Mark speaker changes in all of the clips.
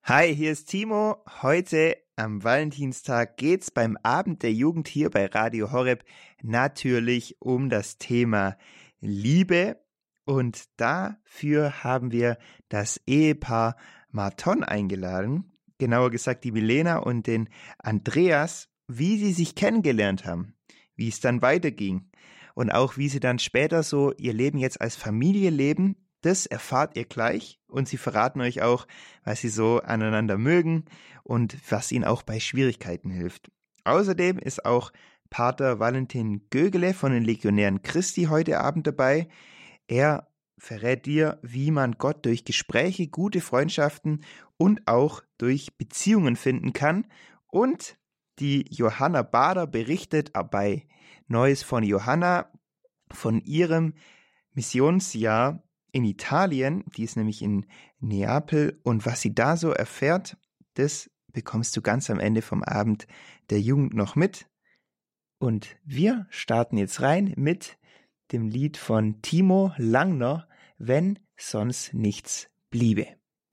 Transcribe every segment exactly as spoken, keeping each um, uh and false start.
Speaker 1: Hi, hier ist Timo. Heute am Valentinstag geht's beim Abend der Jugend hier bei Radio Horeb natürlich um das Thema Liebe. Und dafür haben wir das Ehepaar Marton eingeladen, genauer gesagt die Milena und den Andreas, wie sie sich kennengelernt haben, wie es dann weiterging und auch wie sie dann später so ihr Leben jetzt als Familie leben. Das erfahrt ihr gleich und sie verraten euch auch, was sie so aneinander mögen und was ihnen auch bei Schwierigkeiten hilft. Außerdem ist auch Pater Valentin Gögele von den Legionären Christi heute Abend dabei. Er verrät dir, wie man Gott durch Gespräche, gute Freundschaften und auch durch Beziehungen finden kann. Und die Johanna Bader berichtet bei Neues von Johanna von ihrem Missionsjahr in Italien, die ist nämlich in Neapel, und was sie da so erfährt, das bekommst du ganz am Ende vom Abend der Jugend noch mit. Und wir starten jetzt rein mit dem Lied von Timo Langner, Wenn sonst nichts bliebe.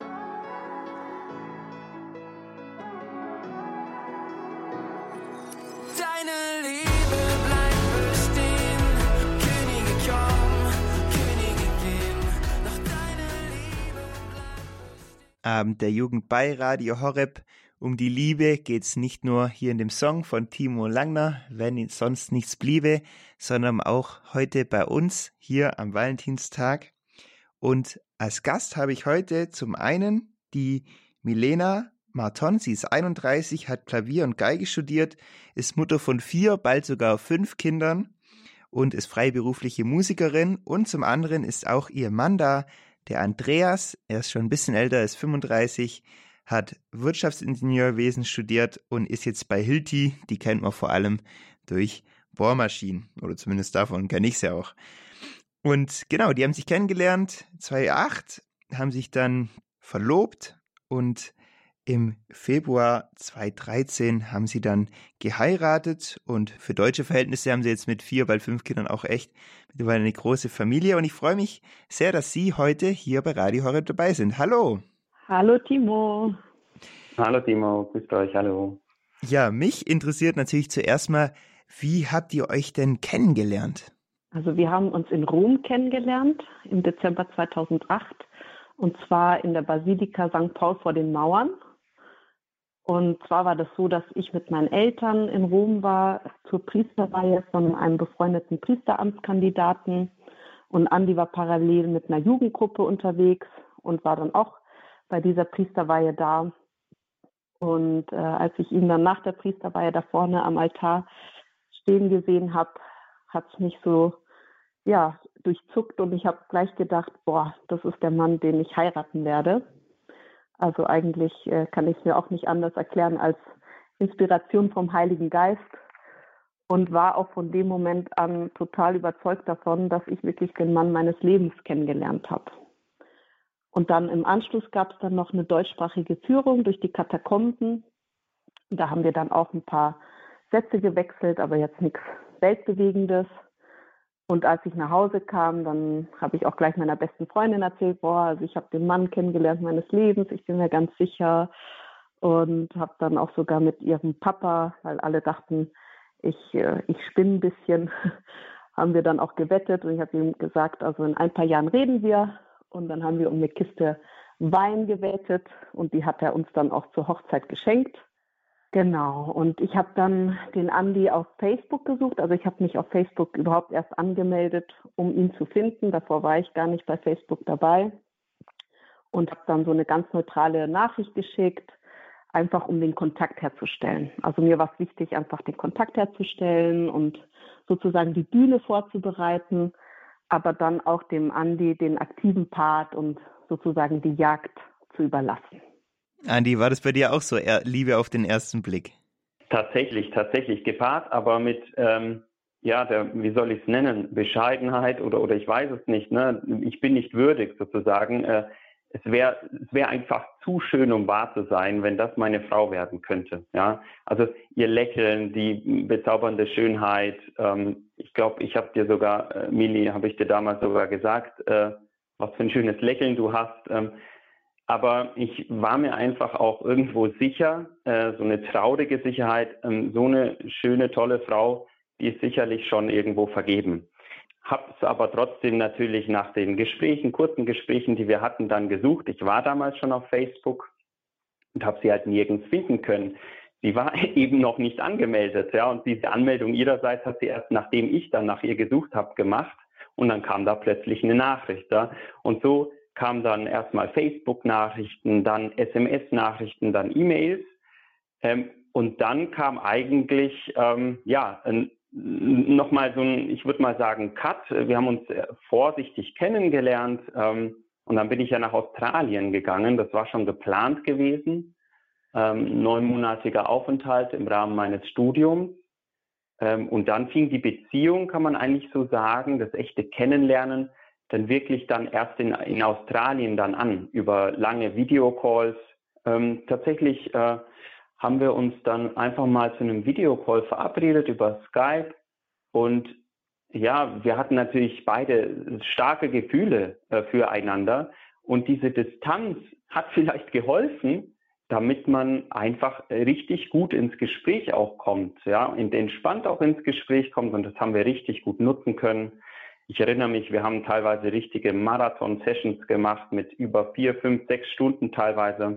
Speaker 1: Abend der Jugend bei Radio Horeb. Um die Liebe geht's nicht nur hier in dem Song von Timo Langner, wenn sonst nichts bliebe, sondern auch heute bei uns hier am Valentinstag. Und als Gast habe ich heute zum einen die Milena Marton. Sie ist einunddreißig, hat Klavier und Geige studiert, ist Mutter von vier, bald sogar fünf Kindern und ist freiberufliche Musikerin. Und zum anderen ist auch ihr Mann da, der Andreas. Er ist schon ein bisschen älter, ist fünfunddreißig, hat Wirtschaftsingenieurwesen studiert und ist jetzt bei Hilti. Die kennt man vor allem durch Bohrmaschinen, oder zumindest davon kenne ich sie auch. Und genau, die haben sich kennengelernt zweitausendacht, haben sich dann verlobt und im Februar zweitausenddreizehn haben sie dann geheiratet und für deutsche Verhältnisse haben sie jetzt mit vier, bald fünf Kindern auch echt mittlerweile eine große Familie und ich freue mich sehr, dass Sie heute hier bei Radio Horeb dabei sind. Hallo!
Speaker 2: Hallo Timo!
Speaker 3: Hallo Timo, grüßt euch, hallo.
Speaker 1: Ja, mich interessiert natürlich zuerst mal, wie habt ihr euch denn kennengelernt?
Speaker 2: Also wir haben uns in Rom kennengelernt im Dezember zweitausendacht und zwar in der Basilika Sankt Paul vor den Mauern. Und zwar war das so, dass ich mit meinen Eltern in Rom war zur Priesterweihe von einem befreundeten Priesteramtskandidaten. Und Andi war parallel mit einer Jugendgruppe unterwegs und war dann auch bei dieser Priesterweihe da. Und äh, als ich ihn dann nach der Priesterweihe da vorne am Altar stehen gesehen habe, hat es mich so ja, durchzuckt und ich habe gleich gedacht, boah, das ist der Mann, den ich heiraten werde. Also eigentlich äh, kann ich es mir auch nicht anders erklären als Inspiration vom Heiligen Geist und war auch von dem Moment an total überzeugt davon, dass ich wirklich den Mann meines Lebens kennengelernt habe. Und dann im Anschluss gab es dann noch eine deutschsprachige Führung durch die Katakomben. Da haben wir dann auch ein paar Sätze gewechselt, aber jetzt nichts Weltbewegendes. Und als ich nach Hause kam, dann habe ich auch gleich meiner besten Freundin erzählt, boah, also ich habe den Mann kennengelernt meines Lebens, ich bin mir ganz sicher. Und habe dann auch sogar mit ihrem Papa, weil alle dachten, ich, äh, ich spinne ein bisschen, haben wir dann auch gewettet. Und ich habe ihm gesagt, also in ein paar Jahren reden wir. Und dann haben wir um eine Kiste Wein gewettet. Und die hat er uns dann auch zur Hochzeit geschenkt. Genau, und ich habe dann den Andi auf Facebook gesucht. Also ich habe mich auf Facebook überhaupt erst angemeldet, um ihn zu finden. Davor war ich gar nicht bei Facebook dabei und habe dann so eine ganz neutrale Nachricht geschickt, einfach um den Kontakt herzustellen. Also mir war es wichtig, einfach den Kontakt herzustellen und sozusagen die Bühne vorzubereiten, aber dann auch dem Andi den aktiven Part und sozusagen die Jagd zu überlassen.
Speaker 1: Andi, war das bei dir auch so, Liebe auf den ersten Blick?
Speaker 3: Tatsächlich, tatsächlich gepaart, aber mit, ähm, ja, der, wie soll ich es nennen, Bescheidenheit oder oder ich weiß es nicht, ne? Ich bin nicht würdig sozusagen. Äh, es wäre es wäre einfach zu schön, um wahr zu sein, wenn das meine Frau werden könnte. Ja, also ihr Lächeln, die bezaubernde Schönheit. Ähm, ich glaube, ich habe dir sogar, äh, Mili, habe ich dir damals sogar gesagt, äh, was für ein schönes Lächeln du hast. Ähm, Aber ich war mir einfach auch irgendwo sicher, äh, so eine traurige Sicherheit, ähm, so eine schöne, tolle Frau, die ist sicherlich schon irgendwo vergeben. Habe es aber trotzdem natürlich nach den Gesprächen, kurzen Gesprächen, die wir hatten, dann gesucht. Ich war damals schon auf Facebook und habe sie halt nirgends finden können. Sie war eben noch nicht angemeldet, ja, und diese Anmeldung ihrerseits hat sie erst, nachdem ich dann nach ihr gesucht habe, gemacht, und dann kam da plötzlich eine Nachricht, ja, und so kamen dann erstmal Facebook-Nachrichten, dann S M S-Nachrichten, dann E-Mails, ähm, und dann kam eigentlich, ähm, ja, ein, nochmal so ein, ich würde mal sagen, Cut. Wir haben uns vorsichtig kennengelernt, ähm, und dann bin ich ja nach Australien gegangen, das war schon geplant gewesen. Ähm, neunmonatiger Aufenthalt im Rahmen meines Studiums. Ähm, und dann fing die Beziehung, kann man eigentlich so sagen, das echte Kennenlernen, dann wirklich dann erst in, in Australien dann an, über lange Videocalls. Ähm, tatsächlich äh, haben wir uns dann einfach mal zu einem Videocall verabredet über Skype. Und ja, wir hatten natürlich beide starke Gefühle äh, füreinander. Und diese Distanz hat vielleicht geholfen, damit man einfach richtig gut ins Gespräch auch kommt, ja, entspannt auch ins Gespräch kommt, und das haben wir richtig gut nutzen können. Ich erinnere mich, wir haben teilweise richtige Marathon-Sessions gemacht mit über vier, fünf, sechs Stunden teilweise.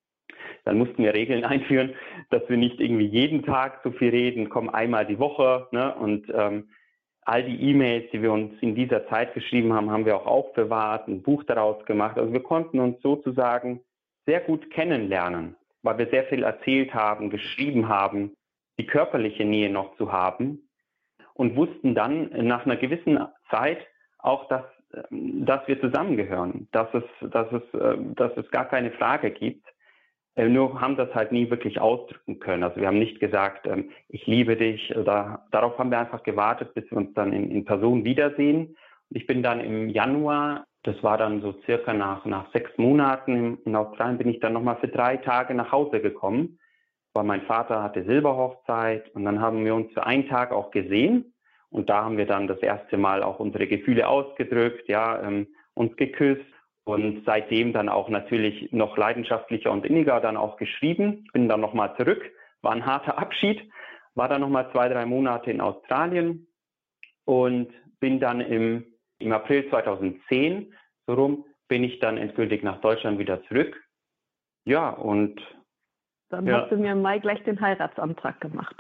Speaker 3: Dann mussten wir Regeln einführen, dass wir nicht irgendwie jeden Tag so viel reden, kommen einmal die Woche, ne, und ähm, all die E-Mails, die wir uns in dieser Zeit geschrieben haben, haben wir auch aufbewahrt, ein Buch daraus gemacht. Also wir konnten uns sozusagen sehr gut kennenlernen, weil wir sehr viel erzählt haben, geschrieben haben, die körperliche Nähe noch zu haben, und wussten dann nach einer gewissen Zeit auch, dass, dass wir zusammengehören, dass es, dass es, dass es gar keine Frage gibt. Nur haben das halt nie wirklich ausdrücken können. Also wir haben nicht gesagt, ich liebe dich, oder darauf haben wir einfach gewartet, bis wir uns dann in, in Person wiedersehen. Und ich bin dann im Januar, das war dann so circa nach, nach sechs Monaten in Australien, bin ich dann nochmal für drei Tage nach Hause gekommen, weil mein Vater hatte Silberhochzeit, und dann haben wir uns für einen Tag auch gesehen, und da haben wir dann das erste Mal auch unsere Gefühle ausgedrückt, ja, ähm, uns geküsst, und seitdem dann auch natürlich noch leidenschaftlicher und inniger dann auch geschrieben. Ich bin dann nochmal zurück, war ein harter Abschied, war dann nochmal zwei, drei Monate in Australien und bin dann im Im April zweitausendzehn, so rum, bin ich dann endgültig nach Deutschland wieder zurück. Ja, und
Speaker 2: Dann
Speaker 3: ja,
Speaker 2: hast du mir im Mai gleich den Heiratsantrag gemacht.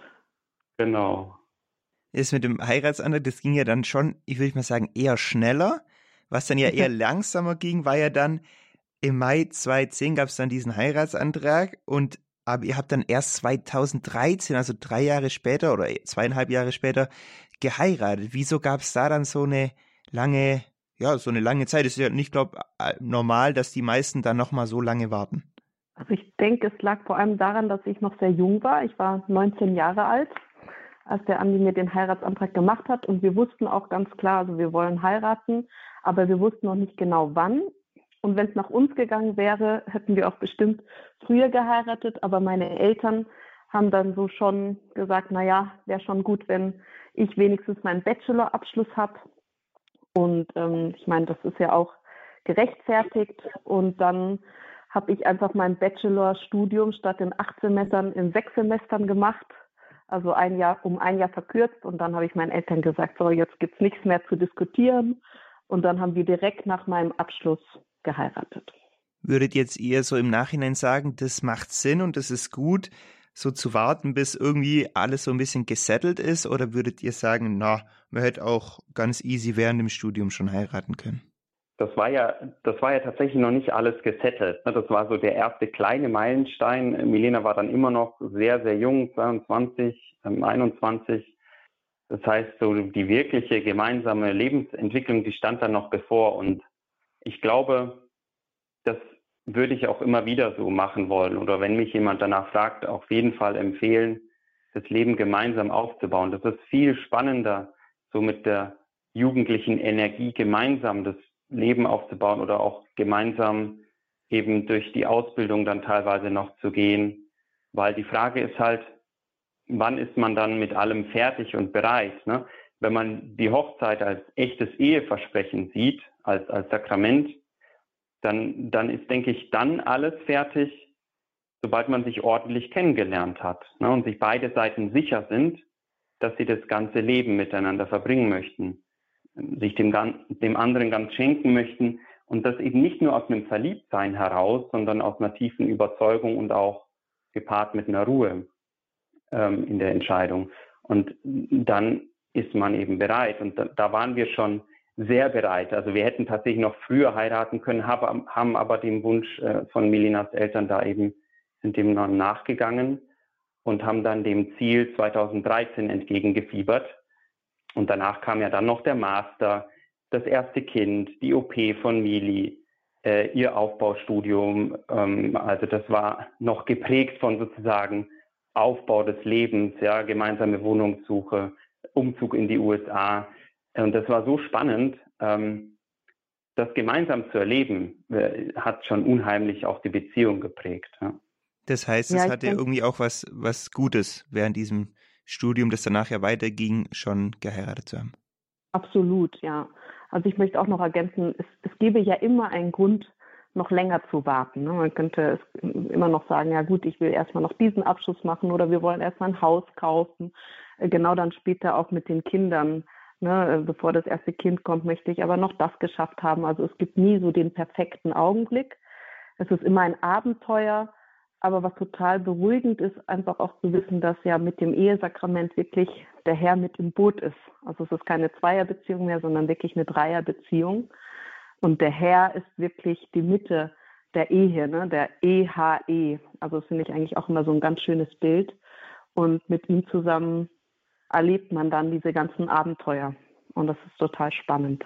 Speaker 3: Genau.
Speaker 1: Das mit dem Heiratsantrag, das ging ja dann schon, ich würde mal sagen, eher schneller. Was dann ja eher langsamer ging, war ja dann im Mai zweitausendzehn gab es dann diesen Heiratsantrag, und aber ihr habt dann erst zweitausenddreizehn, also drei Jahre später oder zweieinhalb Jahre später, geheiratet. Wieso gab es da dann so eine lange, ja, so eine lange Zeit? Es ist ja nicht, glaube ich, normal, dass die meisten dann nochmal so lange warten.
Speaker 2: Also ich denke, es lag vor allem daran, dass ich noch sehr jung war. Ich war neunzehn Jahre alt, als der Andi mir den Heiratsantrag gemacht hat. Und wir wussten auch ganz klar, also wir wollen heiraten, aber wir wussten noch nicht genau wann. Und wenn es nach uns gegangen wäre, hätten wir auch bestimmt früher geheiratet. Aber meine Eltern haben dann so schon gesagt, naja, wäre schon gut, wenn ich wenigstens meinen Bachelorabschluss habe. Und ähm, ich meine, das ist ja auch gerechtfertigt. Und dann habe ich einfach mein Bachelorstudium statt in acht Semestern in sechs Semestern gemacht. Also ein Jahr, um ein Jahr verkürzt. Und dann habe ich meinen Eltern gesagt, so, jetzt gibt es nichts mehr zu diskutieren. Und dann haben wir direkt nach meinem Abschluss geheiratet.
Speaker 1: Würdet jetzt eher so im Nachhinein sagen, das macht Sinn und das ist gut, so zu warten, bis irgendwie alles so ein bisschen gesettelt ist? Oder würdet ihr sagen, na, man hätte auch ganz easy während dem Studium schon heiraten können?
Speaker 3: Das war ja, das war ja tatsächlich noch nicht alles gesettelt. Das war so der erste kleine Meilenstein. Milena war dann immer noch sehr, sehr jung, zweiundzwanzig, einundzwanzig. Das heißt, so die wirkliche gemeinsame Lebensentwicklung, die stand dann noch bevor. Und ich glaube, das würde ich auch immer wieder so machen wollen. Oder wenn mich jemand danach fragt, auf jeden Fall empfehlen, das Leben gemeinsam aufzubauen. Das ist viel spannender, so mit der jugendlichen Energie gemeinsam das Leben aufzubauen oder auch gemeinsam eben durch die Ausbildung dann teilweise noch zu gehen. Weil die Frage ist halt, wann ist man dann mit allem fertig und bereit? Ne? Wenn man die Hochzeit als echtes Eheversprechen sieht, als, als Sakrament, dann, dann ist, denke ich, dann alles fertig, sobald man sich ordentlich kennengelernt hat, ne, und sich beide Seiten sicher sind, dass sie das ganze Leben miteinander verbringen möchten, sich dem, dem anderen ganz schenken möchten und das eben nicht nur aus einem Verliebtsein heraus, sondern aus einer tiefen Überzeugung und auch gepaart mit einer Ruhe ähm, in der Entscheidung. Und dann ist man eben bereit und da, da waren wir schon sehr bereit. Also wir hätten tatsächlich noch früher heiraten können, haben, haben aber dem Wunsch äh, von Melinas Eltern da eben, sind dem noch nachgegangen und haben dann dem Ziel zweitausenddreizehn entgegengefiebert. Und danach kam ja dann noch der Master, das erste Kind, die O P von Mili, äh, ihr Aufbaustudium. Ähm, also das war noch geprägt von sozusagen Aufbau des Lebens, ja, gemeinsame Wohnungssuche, Umzug in die U S A. Und das war so spannend, ähm, das gemeinsam zu erleben, äh, hat schon unheimlich auch die Beziehung geprägt. Ja.
Speaker 1: Das heißt,
Speaker 2: Ja,
Speaker 1: es
Speaker 2: ich
Speaker 1: hatte
Speaker 2: denk-
Speaker 1: irgendwie auch was, was Gutes während diesem Studium, das danach ja weiterging, schon geheiratet zu haben.
Speaker 2: Absolut, ja. Also ich möchte auch noch ergänzen, es, es gäbe ja immer einen Grund, noch länger zu warten. Ne? Man könnte es immer noch sagen, ja gut, ich will erstmal noch diesen Abschluss machen oder wir wollen erstmal ein Haus kaufen. Äh, Genau dann später auch mit den Kindern. Ne? Äh, Bevor das erste Kind kommt, möchte ich aber noch das geschafft haben. Also es gibt nie so den perfekten Augenblick. Es ist immer ein Abenteuer. Aber was total beruhigend ist, einfach auch zu wissen, dass ja mit dem Ehesakrament wirklich der Herr mit im Boot ist. Also es ist keine Zweierbeziehung mehr, sondern wirklich eine Dreierbeziehung. Und der Herr ist wirklich die Mitte der Ehe, ne? Der E H E. Also das finde ich eigentlich auch immer so ein ganz schönes Bild. Und mit ihm zusammen erlebt man dann diese ganzen Abenteuer. Und das ist total spannend.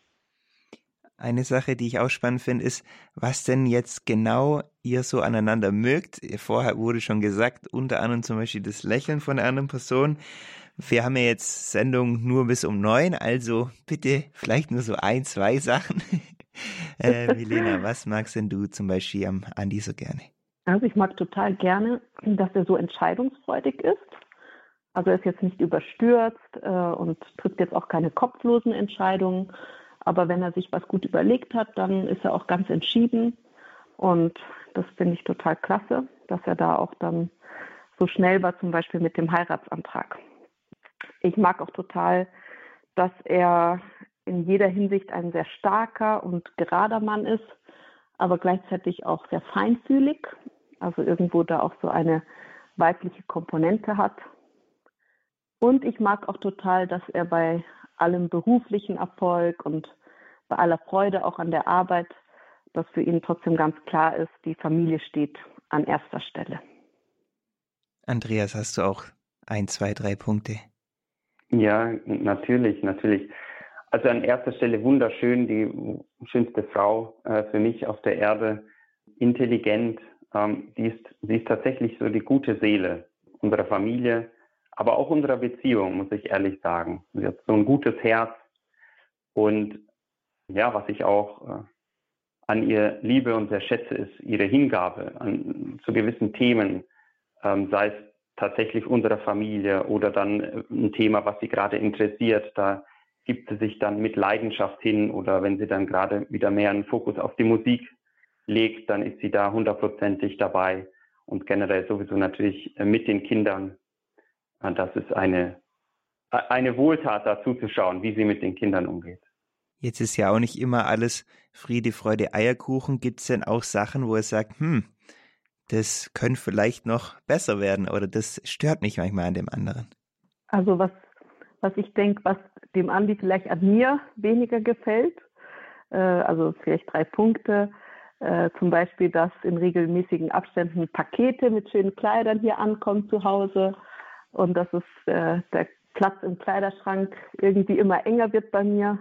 Speaker 1: Eine Sache, die ich auch spannend finde, ist, was denn jetzt genau ihr so aneinander mögt. Vorher wurde schon gesagt, unter anderem zum Beispiel das Lächeln von der anderen Person. Wir haben ja jetzt Sendung nur bis um neun, also bitte vielleicht nur so ein, zwei Sachen. äh, Milena, was magst denn du zum Beispiel am Andi so gerne?
Speaker 2: Also ich mag total gerne, dass er so entscheidungsfreudig ist. Also er ist jetzt nicht überstürzt äh, und trifft jetzt auch keine kopflosen Entscheidungen. Aber wenn er sich was gut überlegt hat, dann ist er auch ganz entschieden. Und das finde ich total klasse, dass er da auch dann so schnell war, zum Beispiel mit dem Heiratsantrag. Ich mag auch total, dass er in jeder Hinsicht ein sehr starker und gerader Mann ist, aber gleichzeitig auch sehr feinfühlig. Also irgendwo da auch so eine weibliche Komponente hat. Und ich mag auch total, dass er bei allem beruflichen Erfolg und bei aller Freude auch an der Arbeit, dass für ihn trotzdem ganz klar ist, die Familie steht an erster Stelle.
Speaker 1: Andreas, hast du auch ein, zwei, drei Punkte?
Speaker 3: Ja, natürlich, natürlich. Also an erster Stelle wunderschön, die schönste Frau äh, für mich auf der Erde, intelligent. Ähm, die ist, sie ist tatsächlich so die gute Seele unserer Familie, aber auch unserer Beziehung, muss ich ehrlich sagen. Sie hat so ein gutes Herz und ja, was ich auch äh, an ihr liebe und sehr schätze, ist ihre Hingabe an, zu gewissen Themen, ähm, sei es tatsächlich unserer Familie oder dann äh, ein Thema, was sie gerade interessiert. Da gibt sie sich dann mit Leidenschaft hin oder wenn sie dann gerade wieder mehr einen Fokus auf die Musik legt, dann ist sie da hundertprozentig dabei und generell sowieso natürlich äh, mit den Kindern. Und das ist eine, eine Wohltat, da zuzuschauen, wie sie mit den Kindern umgeht.
Speaker 1: Jetzt ist ja auch nicht immer alles Friede, Freude, Eierkuchen. Gibt es denn auch Sachen, wo er sagt, hm, das könnte vielleicht noch besser werden oder das stört mich manchmal an dem anderen?
Speaker 2: Also was, was ich denke, was dem Andi vielleicht an mir weniger gefällt, äh, also vielleicht drei Punkte, äh, zum Beispiel, dass in regelmäßigen Abständen Pakete mit schönen Kleidern hier ankommen zu Hause und dass es äh, der Platz im Kleiderschrank irgendwie immer enger wird bei mir.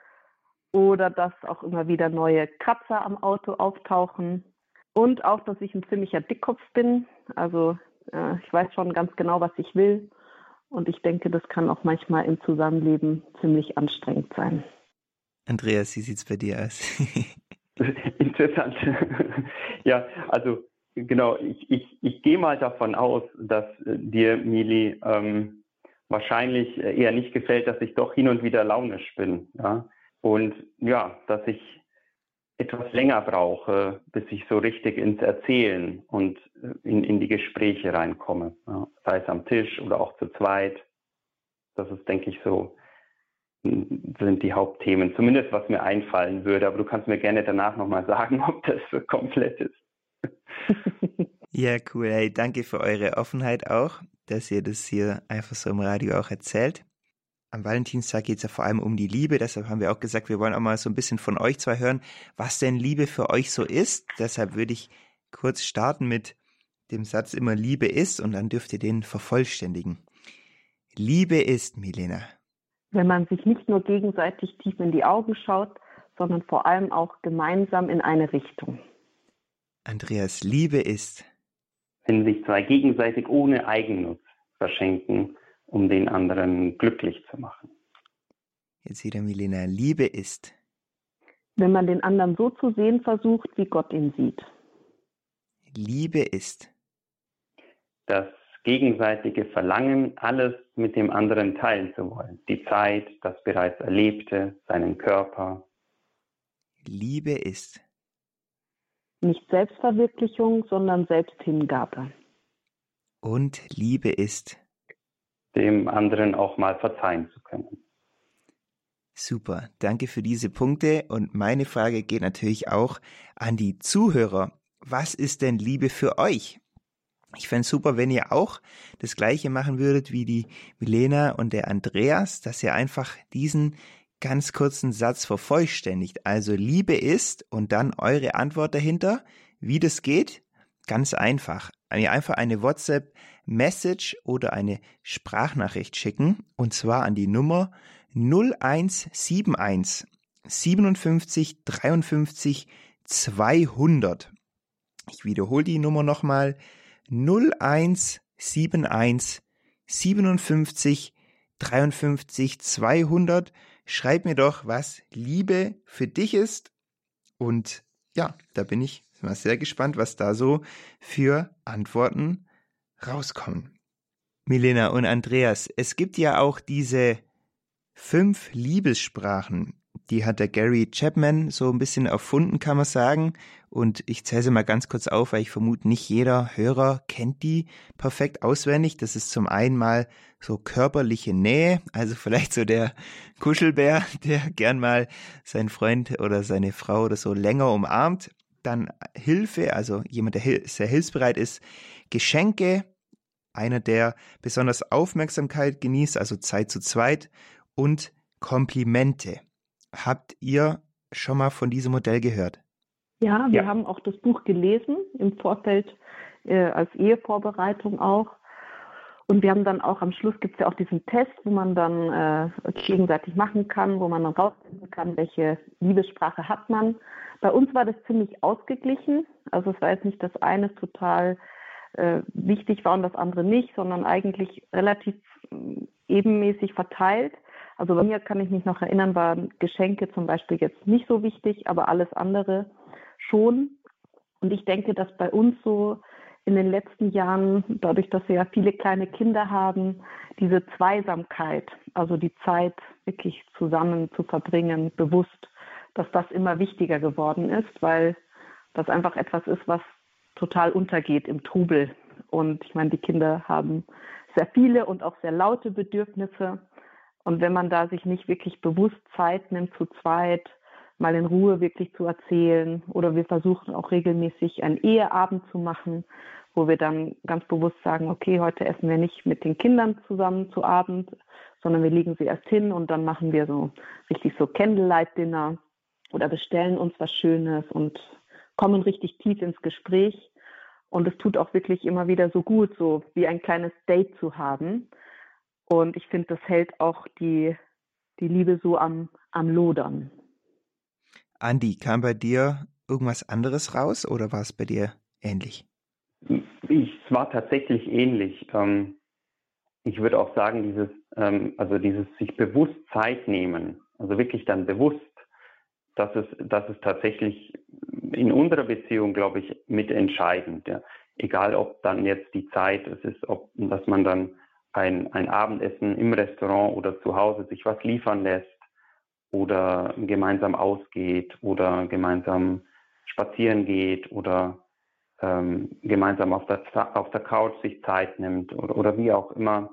Speaker 2: Oder dass auch immer wieder neue Kratzer am Auto auftauchen. Und auch, dass ich ein ziemlicher Dickkopf bin. Also äh, ich weiß schon ganz genau, was ich will. Und ich denke, das kann auch manchmal im Zusammenleben ziemlich anstrengend sein.
Speaker 1: Andreas, wie sieht's bei dir aus?
Speaker 3: Interessant. Ja, also genau, ich, ich, ich gehe mal davon aus, dass äh, dir, Mili, ähm, wahrscheinlich eher nicht gefällt, dass ich doch hin und wieder launisch bin. Ja? Und ja, dass ich etwas länger brauche, bis ich so richtig ins Erzählen und in, in die Gespräche reinkomme. Ja, sei es am Tisch oder auch zu zweit. Das ist, denke ich, so, sind die Hauptthemen. Zumindest, was mir einfallen würde. Aber du kannst mir gerne danach nochmal sagen, ob das so komplett ist.
Speaker 1: Ja, cool. Hey, danke für eure Offenheit auch, dass ihr das hier einfach so im Radio auch erzählt. Am Valentinstag geht es ja vor allem um die Liebe, deshalb haben wir auch gesagt, wir wollen auch mal so ein bisschen von euch zwei hören, was denn Liebe für euch so ist. Deshalb würde ich kurz starten mit dem Satz immer Liebe ist und dann dürft ihr den vervollständigen. Liebe ist, Milena.
Speaker 2: Wenn man sich nicht nur gegenseitig tief in die Augen schaut, sondern vor allem auch gemeinsam in eine Richtung.
Speaker 1: Andreas, Liebe ist.
Speaker 3: Wenn sich zwei gegenseitig ohne Eigennutz verschenken, um den anderen glücklich zu machen.
Speaker 1: Jetzt wieder Milena, Liebe ist.
Speaker 2: Wenn man den anderen so zu sehen versucht, wie Gott ihn sieht.
Speaker 1: Liebe ist.
Speaker 3: Das gegenseitige Verlangen, alles mit dem anderen teilen zu wollen. Die Zeit, das bereits Erlebte, seinen Körper.
Speaker 1: Liebe ist.
Speaker 2: Nicht Selbstverwirklichung, sondern Selbsthingabe.
Speaker 1: Und Liebe ist.
Speaker 3: Dem anderen auch mal verzeihen zu können.
Speaker 1: Super, danke für diese Punkte. Und meine Frage geht natürlich auch an die Zuhörer. Was ist denn Liebe für euch? Ich fände es super, wenn ihr auch das Gleiche machen würdet wie die Milena und der Andreas, dass ihr einfach diesen ganz kurzen Satz vervollständigt. Also Liebe ist und dann eure Antwort dahinter. Wie das geht? Ganz einfach. Einfach eine WhatsApp-Message oder eine Sprachnachricht schicken und zwar an die Nummer null eins sieben eins siebenundfünfzig dreiundfünfzig zweihundert. Ich wiederhole die Nummer nochmal. null eins sieben eins siebenundfünfzig dreiundfünfzig zweihundert. Schreib mir doch, was Liebe für dich ist. Und ja, da bin ich mal sehr gespannt, was da so für Antworten rauskommen. Milena und Andreas, es gibt ja auch diese fünf Liebessprachen. Die hat der Gary Chapman so ein bisschen erfunden, kann man sagen. Und ich zähle sie mal ganz kurz auf, weil ich vermute, nicht jeder Hörer kennt die perfekt auswendig. Das ist zum einen mal so körperliche Nähe, also vielleicht so der Kuschelbär, der gern mal seinen Freund oder seine Frau oder so länger umarmt. Dann Hilfe, also jemand, der sehr hilfsbereit ist. Geschenke, einer, der besonders Aufmerksamkeit genießt, also Zeit zu zweit. Und Komplimente. Habt ihr schon mal von diesem Modell gehört?
Speaker 2: Ja, wir
Speaker 3: Ja.
Speaker 2: haben auch das Buch gelesen, im Vorfeld äh, als Ehevorbereitung auch. Und wir haben dann auch, am Schluss gibt es ja auch diesen Test, wo man dann äh, gegenseitig machen kann, wo man dann rausfinden kann, welche Liebessprache hat man. Bei uns war das ziemlich ausgeglichen. Also es war jetzt nicht, dass eines total äh, wichtig war und das andere nicht, sondern eigentlich relativ äh, ebenmäßig verteilt. Also bei mir kann ich mich noch erinnern, waren Geschenke zum Beispiel jetzt nicht so wichtig, aber alles andere schon. Und ich denke, dass bei uns so in den letzten Jahren, dadurch, dass wir ja viele kleine Kinder haben, diese Zweisamkeit, also die Zeit wirklich zusammen zu verbringen, bewusst, dass das immer wichtiger geworden ist, weil das einfach etwas ist, was total untergeht im Trubel. Und ich meine, die Kinder haben sehr viele und auch sehr laute Bedürfnisse. Und wenn man da sich nicht wirklich bewusst Zeit nimmt, zu zweit mal in Ruhe wirklich zu erzählen, oder wir versuchen auch regelmäßig einen Eheabend zu machen, wo wir dann ganz bewusst sagen, okay, heute essen wir nicht mit den Kindern zusammen zu Abend, sondern wir legen sie erst hin und dann machen wir so richtig so Candlelight-Dinner oder bestellen uns was Schönes und kommen richtig tief ins Gespräch. Und es tut auch wirklich immer wieder so gut, so wie ein kleines Date zu haben. Und ich finde, das hält auch die, die Liebe so am, am Lodern.
Speaker 1: Andi, kam bei dir irgendwas anderes raus oder war es bei dir ähnlich?
Speaker 3: Ich, es war tatsächlich ähnlich. Ähm, ich würde auch sagen, dieses, ähm, also dieses sich bewusst Zeit nehmen, also wirklich dann bewusst, das ist, das ist tatsächlich in unserer Beziehung, glaube ich, mitentscheidend. Ja. Egal, ob dann jetzt die Zeit es ist, ob, dass man dann ein, ein Abendessen im Restaurant oder zu Hause sich was liefern lässt oder gemeinsam ausgeht oder gemeinsam spazieren geht oder ähm, gemeinsam auf der, auf der Couch sich Zeit nimmt oder, oder wie auch immer.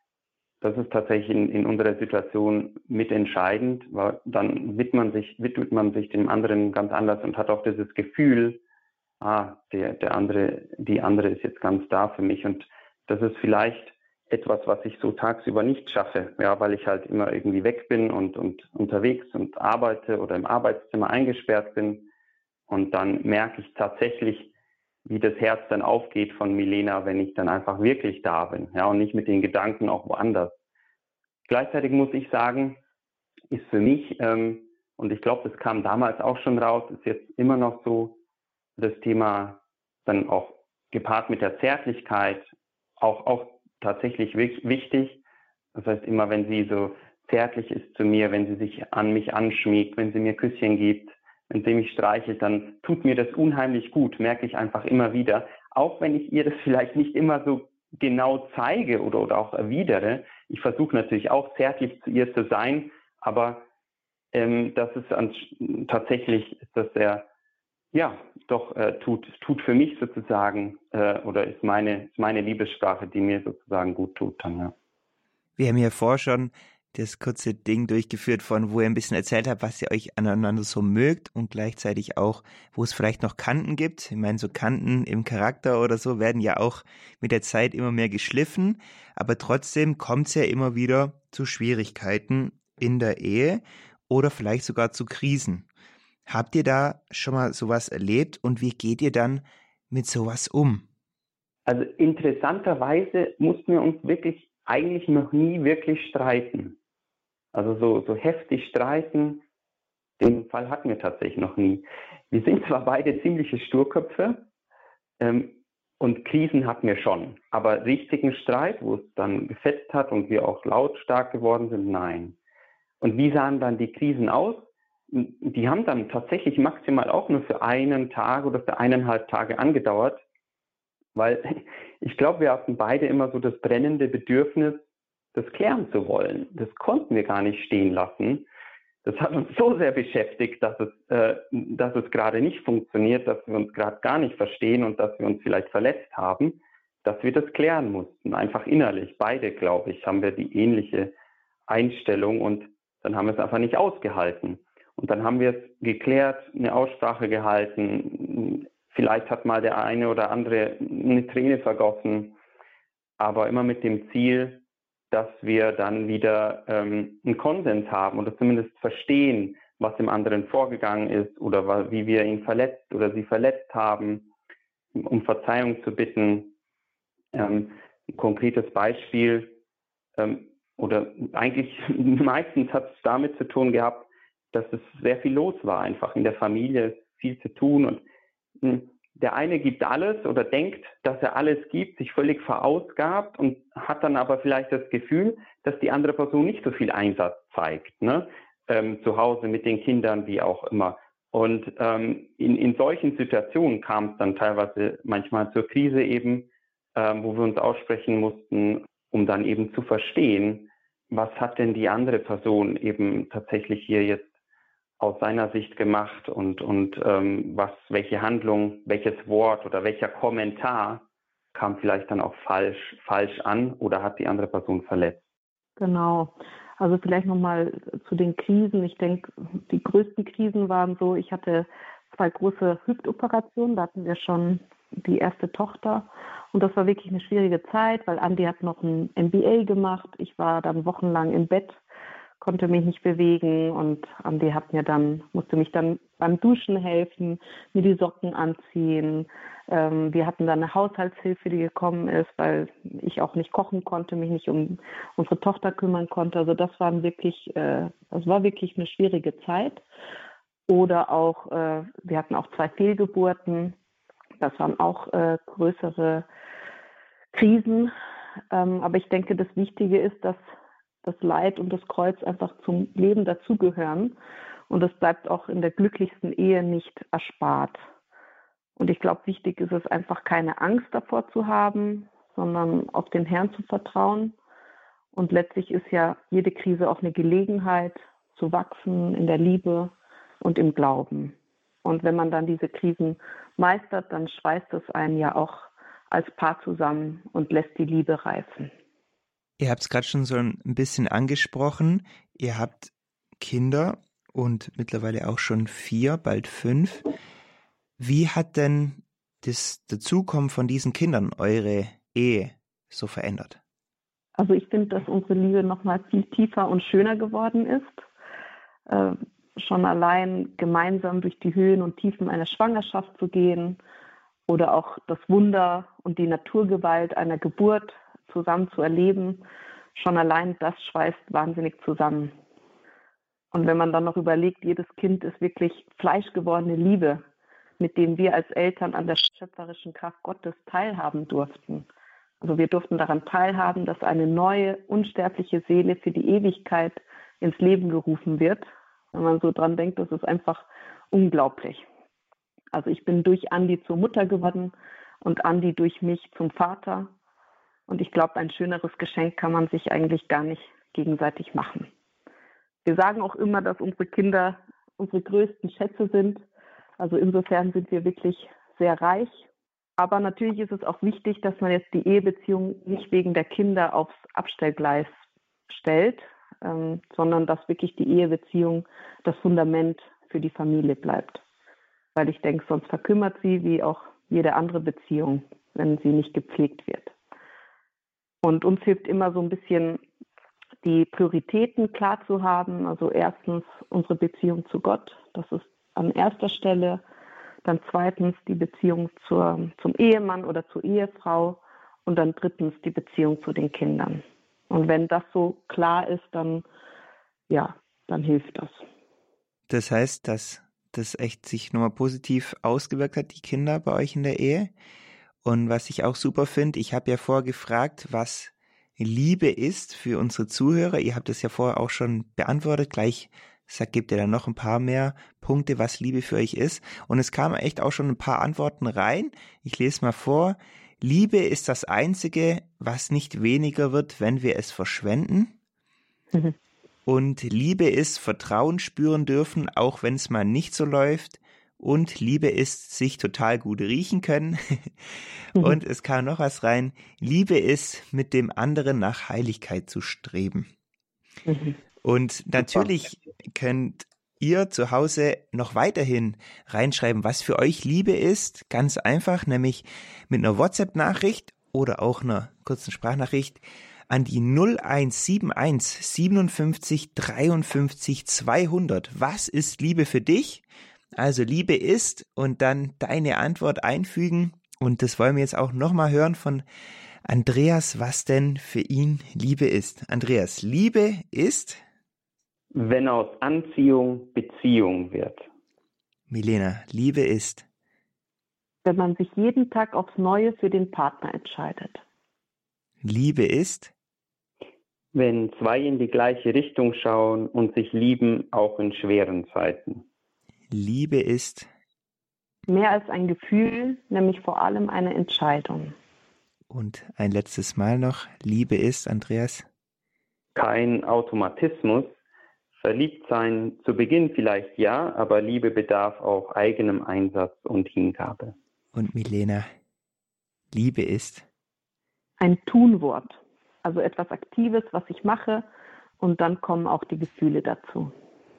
Speaker 3: Das ist tatsächlich in, in unserer Situation mitentscheidend, weil dann widmet man sich, widmet man sich dem anderen ganz anders und hat auch dieses Gefühl, ah, der, der andere, die andere ist jetzt ganz da für mich. Und das ist vielleicht etwas, was ich so tagsüber nicht schaffe, ja, weil ich halt immer irgendwie weg bin und, und unterwegs und arbeite oder im Arbeitszimmer eingesperrt bin. Und dann merke ich tatsächlich, wie das Herz dann aufgeht von Milena, wenn ich dann einfach wirklich da bin, ja, und nicht mit den Gedanken auch woanders. Gleichzeitig muss ich sagen, ist für mich, ähm, und ich glaube, das kam damals auch schon raus, ist jetzt immer noch so, das Thema dann auch gepaart mit der Zärtlichkeit, auch, auch tatsächlich wichtig. Das heißt, immer wenn sie so zärtlich ist zu mir, wenn sie sich an mich anschmiegt, wenn sie mir Küsschen gibt, wenn sie mich streichelt, dann tut mir das unheimlich gut, merke ich einfach immer wieder. Auch wenn ich ihr das vielleicht nicht immer so genau zeige oder, oder auch erwidere. Ich versuche natürlich auch zärtlich zu ihr zu sein, aber ähm, das ist an, tatsächlich ist das sehr, ja, doch äh, tut, tut für mich sozusagen äh, oder ist meine, ist meine Liebessprache, die mir sozusagen gut tut dann, ja.
Speaker 1: Wir haben ja vorher schon das kurze Ding durchgeführt, von wo ihr ein bisschen erzählt habt, was ihr euch aneinander so mögt und gleichzeitig auch, wo es vielleicht noch Kanten gibt. Ich meine, so Kanten im Charakter oder so werden ja auch mit der Zeit immer mehr geschliffen, aber trotzdem kommt es ja immer wieder zu Schwierigkeiten in der Ehe oder vielleicht sogar zu Krisen. Habt ihr da schon mal sowas erlebt und wie geht ihr dann mit sowas um?
Speaker 3: Also interessanterweise mussten wir uns wirklich eigentlich noch nie wirklich streiten. Also so, so heftig streiten, den Fall hatten wir tatsächlich noch nie. Wir sind zwar beide ziemliche Sturköpfe ähm, und Krisen hatten wir schon, aber richtigen Streit, wo es dann gefetzt hat und wir auch lautstark geworden sind, nein. Und wie sahen dann die Krisen aus? Die haben dann tatsächlich maximal auch nur für einen Tag oder für eineinhalb Tage angedauert, weil ich glaube, wir hatten beide immer so das brennende Bedürfnis, das klären zu wollen. Das konnten wir gar nicht stehen lassen. Das hat uns so sehr beschäftigt, dass es, äh, dass es gerade nicht funktioniert, dass wir uns gerade gar nicht verstehen und dass wir uns vielleicht verletzt haben, dass wir das klären mussten, einfach innerlich. Beide, glaube ich, haben wir die ähnliche Einstellung und dann haben wir es einfach nicht ausgehalten. Und dann haben wir es geklärt, eine Aussprache gehalten. Vielleicht hat mal der eine oder andere eine Träne vergossen, aber immer mit dem Ziel, dass wir dann wieder ähm, einen Konsens haben oder zumindest verstehen, was im anderen vorgegangen ist oder wie wir ihn verletzt oder sie verletzt haben, um Verzeihung zu bitten. Ähm, ein konkretes Beispiel ähm, oder eigentlich meistens hat es damit zu tun gehabt, dass es sehr viel los war einfach in der Familie, viel zu tun und mh, der eine gibt alles oder denkt, dass er alles gibt, sich völlig verausgabt und hat dann aber vielleicht das Gefühl, dass die andere Person nicht so viel Einsatz zeigt, ne? Ähm, zu Hause mit den Kindern, wie auch immer. Und ähm, in, in solchen Situationen kam es dann teilweise manchmal zur Krise eben, ähm, wo wir uns aussprechen mussten, um dann eben zu verstehen, was hat denn die andere Person eben tatsächlich hier jetzt aus seiner Sicht gemacht und, und ähm, was, welche Handlung, welches Wort oder welcher Kommentar kam vielleicht dann auch falsch, falsch an oder hat die andere Person verletzt.
Speaker 2: Genau. Also vielleicht nochmal zu den Krisen. Ich denke, die größten Krisen waren so, ich hatte zwei große Hüftoperationen, da hatten wir schon die erste Tochter und das war wirklich eine schwierige Zeit, weil Andi hat noch ein M B A gemacht. Ich war dann wochenlang im Bett, konnte mich nicht bewegen und Andi hat mir dann, musste mich dann beim Duschen helfen, mir die Socken anziehen. Ähm, wir hatten dann eine Haushaltshilfe, die gekommen ist, weil ich auch nicht kochen konnte, mich nicht um unsere Tochter kümmern konnte. Also das waren wirklich, äh, das war wirklich eine schwierige Zeit. Oder auch, äh, wir hatten auch zwei Fehlgeburten. Das waren auch äh, größere Krisen. Ähm, aber ich denke, das Wichtige ist, dass das Leid und das Kreuz einfach zum Leben dazugehören. Und das bleibt auch in der glücklichsten Ehe nicht erspart. Und ich glaube, wichtig ist es einfach, keine Angst davor zu haben, sondern auf den Herrn zu vertrauen. Und letztlich ist ja jede Krise auch eine Gelegenheit, zu wachsen in der Liebe und im Glauben. Und wenn man dann diese Krisen meistert, dann schweißt es einen ja auch als Paar zusammen und lässt die Liebe reifen.
Speaker 1: Ihr habt es gerade schon so ein bisschen angesprochen. Ihr habt Kinder und mittlerweile auch schon vier, bald fünf. Wie hat denn das Dazukommen von diesen Kindern eure Ehe so verändert?
Speaker 2: Also ich finde, dass unsere Liebe nochmal viel tiefer und schöner geworden ist. Äh, schon allein gemeinsam durch die Höhen und Tiefen einer Schwangerschaft zu gehen oder auch das Wunder und die Naturgewalt einer Geburt zusammen zu erleben, schon allein das schweißt wahnsinnig zusammen. Und wenn man dann noch überlegt, jedes Kind ist wirklich fleischgewordene Liebe, mit dem wir als Eltern an der schöpferischen Kraft Gottes teilhaben durften. Also wir durften daran teilhaben, dass eine neue, unsterbliche Seele für die Ewigkeit ins Leben gerufen wird. Wenn man so dran denkt, das ist einfach unglaublich. Also ich bin durch Andi zur Mutter geworden und Andi durch mich zum Vater. Und ich glaube, ein schöneres Geschenk kann man sich eigentlich gar nicht gegenseitig machen. Wir sagen auch immer, dass unsere Kinder unsere größten Schätze sind. Also insofern sind wir wirklich sehr reich. Aber natürlich ist es auch wichtig, dass man jetzt die Ehebeziehung nicht wegen der Kinder aufs Abstellgleis stellt, ähm, sondern dass wirklich die Ehebeziehung das Fundament für die Familie bleibt. Weil ich denke, sonst verkümmert sie wie auch jede andere Beziehung, wenn sie nicht gepflegt wird. Und uns hilft immer so ein bisschen, die Prioritäten klar zu haben. Also erstens unsere Beziehung zu Gott, das ist an erster Stelle. Dann zweitens die Beziehung zur, zum Ehemann oder zur Ehefrau und dann drittens die Beziehung zu den Kindern. Und wenn das so klar ist, dann, ja, dann hilft das.
Speaker 1: Das heißt, dass das echt sich nochmal positiv ausgewirkt hat, die Kinder bei euch in der Ehe. Und was ich auch super finde, ich habe ja vorher gefragt, was Liebe ist für unsere Zuhörer. Ihr habt es ja vorher auch schon beantwortet. Gleich sagt, gebt ihr dann noch ein paar mehr Punkte, was Liebe für euch ist. Und es kamen echt auch schon ein paar Antworten rein. Ich lese mal vor. Liebe ist das Einzige, was nicht weniger wird, wenn wir es verschwenden. Mhm. Und Liebe ist Vertrauen spüren dürfen, auch wenn es mal nicht so läuft. Und Liebe ist sich total gut riechen können. Mhm. Und es kam noch was rein. Liebe ist, mit dem anderen nach Heiligkeit zu streben. Mhm. Und natürlich könnt ihr zu Hause noch weiterhin reinschreiben, was für euch Liebe ist. Ganz einfach, nämlich mit einer WhatsApp-Nachricht oder auch einer kurzen Sprachnachricht an die null eins sieben eins siebenundfünfzig dreiundfünfzig zweihundert. Was ist Liebe für dich? Also Liebe ist und dann deine Antwort einfügen. Und das wollen wir jetzt auch nochmal hören von Andreas, was denn für ihn Liebe ist. Andreas, Liebe ist...
Speaker 3: wenn aus Anziehung Beziehung wird.
Speaker 1: Milena, Liebe ist...
Speaker 2: wenn man sich jeden Tag aufs Neue für den Partner entscheidet.
Speaker 1: Liebe ist...
Speaker 3: wenn zwei in die gleiche Richtung schauen und sich lieben, auch in schweren Zeiten.
Speaker 1: Liebe ist...
Speaker 2: mehr als ein Gefühl, nämlich vor allem eine Entscheidung.
Speaker 1: Und ein letztes Mal noch. Liebe ist, Andreas...
Speaker 3: kein Automatismus. Verliebt sein zu Beginn vielleicht ja, aber Liebe bedarf auch eigenem Einsatz und Hingabe.
Speaker 1: Und Milena, Liebe ist?
Speaker 2: Ein Tunwort, also etwas Aktives, was ich mache und dann kommen auch die Gefühle dazu.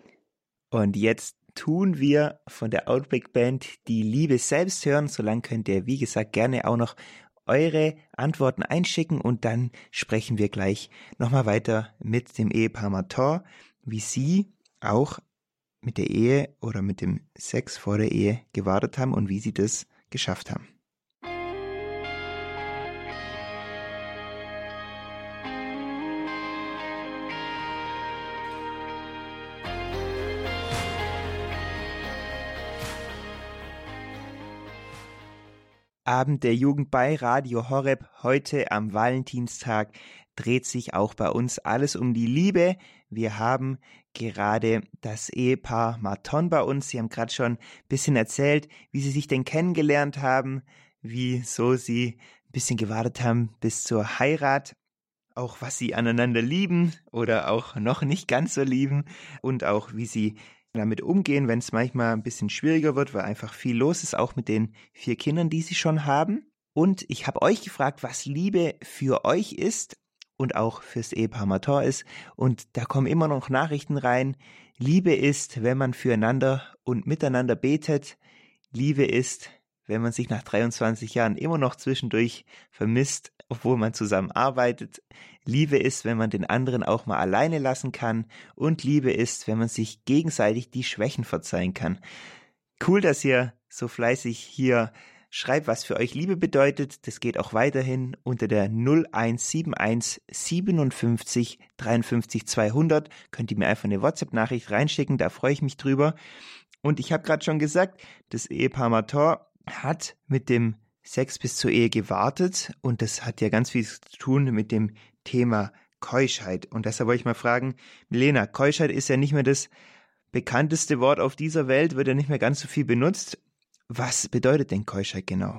Speaker 1: Und jetzt tun wir von der Outbreak Band die Liebe selbst hören. Solange könnt ihr, wie gesagt, gerne auch noch eure Antworten einschicken und dann sprechen wir gleich nochmal weiter mit dem Ehepaar Martin, wie sie auch mit der Ehe oder mit dem Sex vor der Ehe gewartet haben und wie sie das geschafft haben. Abend der Jugend bei Radio Horeb. Heute am Valentinstag dreht sich auch bei uns alles um die Liebe. Wir haben gerade das Ehepaar Martin bei uns. Sie haben gerade schon ein bisschen erzählt, wie sie sich denn kennengelernt haben, wieso sie ein bisschen gewartet haben bis zur Heirat. auch was sie aneinander lieben oder auch noch nicht ganz so lieben und auch wie sie damit umgehen, wenn es manchmal ein bisschen schwieriger wird, weil einfach viel los ist, auch mit den vier Kindern, die sie schon haben. Und ich habe euch gefragt, was Liebe für euch ist und auch fürs Ehepaar Martin ist. Und da kommen immer noch Nachrichten rein. Liebe ist, wenn man füreinander und miteinander betet. Liebe ist, wenn man sich nach dreiundzwanzig Jahren immer noch zwischendurch vermisst, obwohl man zusammen arbeitet. Liebe ist, wenn man den anderen auch mal alleine lassen kann. Und Liebe ist, wenn man sich gegenseitig die Schwächen verzeihen kann. Cool, dass ihr so fleißig hier schreibt, was für euch Liebe bedeutet. Das geht auch weiterhin unter der null eins sieben eins siebenundfünfzig dreiundfünfzig zweihundert. Könnt ihr mir einfach eine WhatsApp-Nachricht reinschicken, da freue ich mich drüber. Und ich habe gerade schon gesagt, das Ehepaar Martin hat mit dem Sex bis zur Ehe gewartet und das hat ja ganz viel zu tun mit dem Thema Keuschheit. Und deshalb wollte ich mal fragen, Milena, Keuschheit ist ja nicht mehr das bekannteste Wort auf dieser Welt, wird ja nicht mehr ganz so viel benutzt. Was bedeutet denn Keuschheit genau?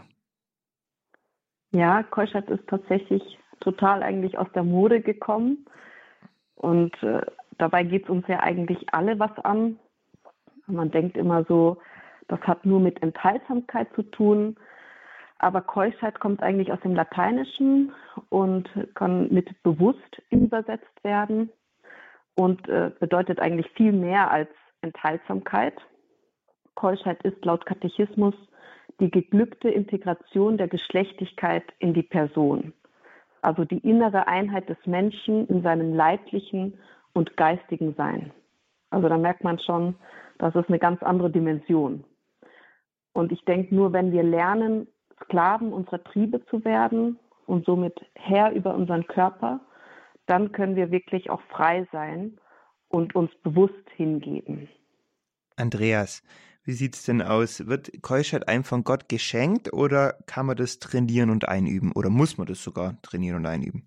Speaker 2: Ja, Keuschheit ist tatsächlich total eigentlich aus der Mode gekommen. Und äh, dabei geht es uns ja eigentlich alle was an. Man denkt immer so, das hat nur mit Enthaltsamkeit zu tun. Aber Keuschheit kommt eigentlich aus dem Lateinischen und kann mit bewusst übersetzt werden und äh, bedeutet eigentlich viel mehr als Enthaltsamkeit. Keuschheit ist laut Katechismus die geglückte Integration der Geschlechtlichkeit in die Person. Also die innere Einheit des Menschen in seinem leiblichen und geistigen Sein. Also da merkt man schon, das ist eine ganz andere Dimension. Und ich denke, nur wenn wir lernen, Sklaven unserer Triebe zu werden und somit Herr über unseren Körper, dann können wir wirklich auch frei sein und uns bewusst hingeben.
Speaker 1: Andreas, wie sieht es denn aus? Wird Keuschheit einem von Gott geschenkt oder kann man das trainieren und einüben? Oder muss man das sogar trainieren und einüben?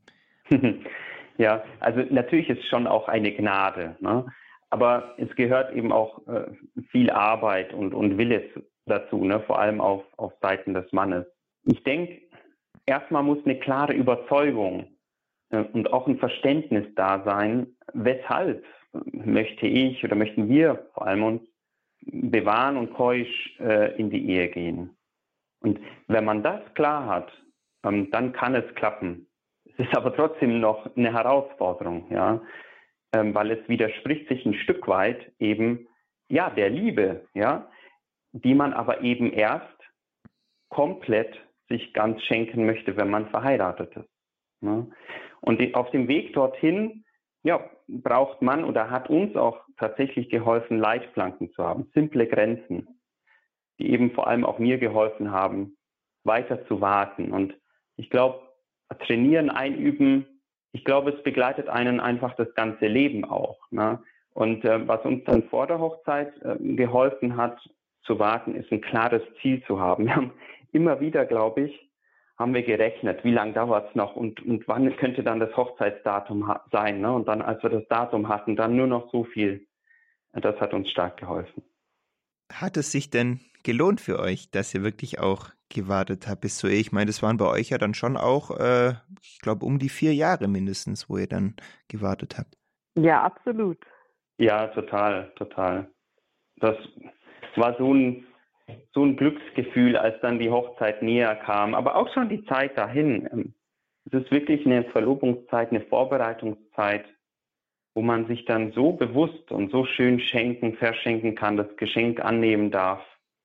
Speaker 3: Ja, also natürlich ist es schon auch eine Gnade, ne? Aber es gehört eben auch äh, viel Arbeit und, und Wille dazu, ne? Vor allem auf, auf Seiten des Mannes. Ich denke, erstmal muss eine klare Überzeugung äh, und auch ein Verständnis da sein, weshalb möchte ich oder möchten wir vor allem uns bewahren und keusch äh, in die Ehe gehen. Und wenn man das klar hat, ähm, dann kann es klappen. Es ist aber trotzdem noch eine Herausforderung, ja, ähm, weil es widerspricht sich ein Stück weit eben ja der Liebe, ja, die man aber eben erst komplett sich ganz schenken möchte, wenn man verheiratet ist. Ne? Und die, auf dem Weg dorthin, ja, braucht man oder hat uns auch tatsächlich geholfen, Leitplanken zu haben, simple Grenzen, die eben vor allem auch mir geholfen haben, weiter zu warten. Und ich glaube, trainieren, einüben, ich glaube, es begleitet einen einfach das ganze Leben auch. Ne? Und äh, was uns dann vor der Hochzeit äh, geholfen hat, zu warten, ist ein klares Ziel zu haben. Wir haben immer wieder, glaube ich, haben wir gerechnet, wie lange dauert es noch und, und wann könnte dann das Hochzeitsdatum ha- sein. Ne? Und dann, als wir das Datum hatten, dann nur noch so viel. Das hat uns stark geholfen.
Speaker 1: Hat es sich denn gelohnt für euch, dass ihr wirklich auch gewartet habt bis zur Ehe? Ich meine, das waren bei euch ja dann schon auch, äh, ich glaube, um die vier Jahre mindestens, wo ihr dann gewartet habt.
Speaker 2: Ja, absolut.
Speaker 3: Ja, total, total. Das war so ein, so ein Glücksgefühl, als dann die Hochzeit näher kam, aber auch schon die Zeit dahin. Es ist wirklich eine Verlobungszeit, eine Vorbereitungszeit, wo man sich dann so bewusst und so schön schenken, verschenken kann, das Geschenk annehmen darf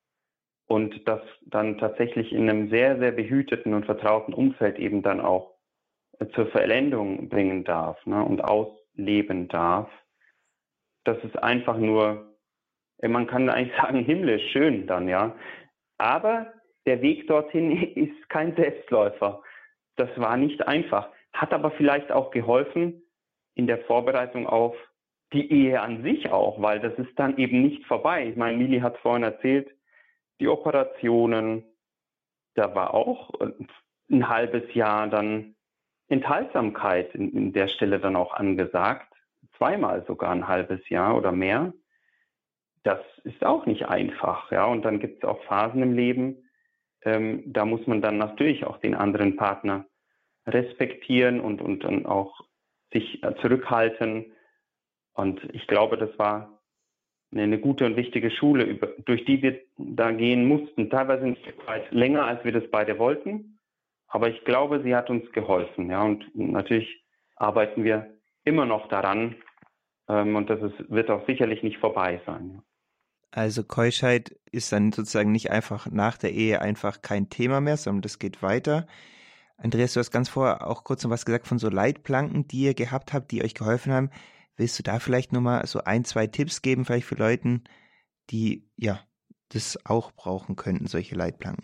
Speaker 3: und das dann tatsächlich in einem sehr, sehr behüteten und vertrauten Umfeld eben dann auch zur Vollendung bringen darf, ne, und ausleben darf. Das ist einfach nur, man kann eigentlich sagen, himmlisch schön dann, ja. Aber der Weg dorthin ist kein Selbstläufer. Das war nicht einfach, hat aber vielleicht auch geholfen in der Vorbereitung auf die Ehe an sich auch, weil das ist dann eben nicht vorbei. Ich meine, Mili hat vorhin erzählt, die Operationen, da war auch ein halbes Jahr dann Enthaltsamkeit in, in der Stelle dann auch angesagt, zweimal sogar ein halbes Jahr oder mehr. Das ist auch nicht einfach, ja. Und dann gibt es auch Phasen im Leben, ähm, da muss man dann natürlich auch den anderen Partner respektieren und, und dann auch sich zurückhalten. Und ich glaube, das war eine gute und wichtige Schule, über, durch die wir da gehen mussten. Teilweise ein Stück weit länger, als wir das beide wollten. Aber ich glaube, sie hat uns geholfen. Ja, und natürlich arbeiten wir immer noch daran. Ähm, und das ist, wird auch sicherlich nicht vorbei sein. Ja.
Speaker 1: Also Keuschheit ist dann sozusagen nicht einfach nach der Ehe einfach kein Thema mehr, sondern das geht weiter. Andreas, du hast ganz vorher auch kurz noch was gesagt von so Leitplanken, die ihr gehabt habt, die euch geholfen haben. Willst du da vielleicht nochmal so ein, zwei Tipps geben, vielleicht für Leute, die ja das auch brauchen könnten, solche Leitplanken?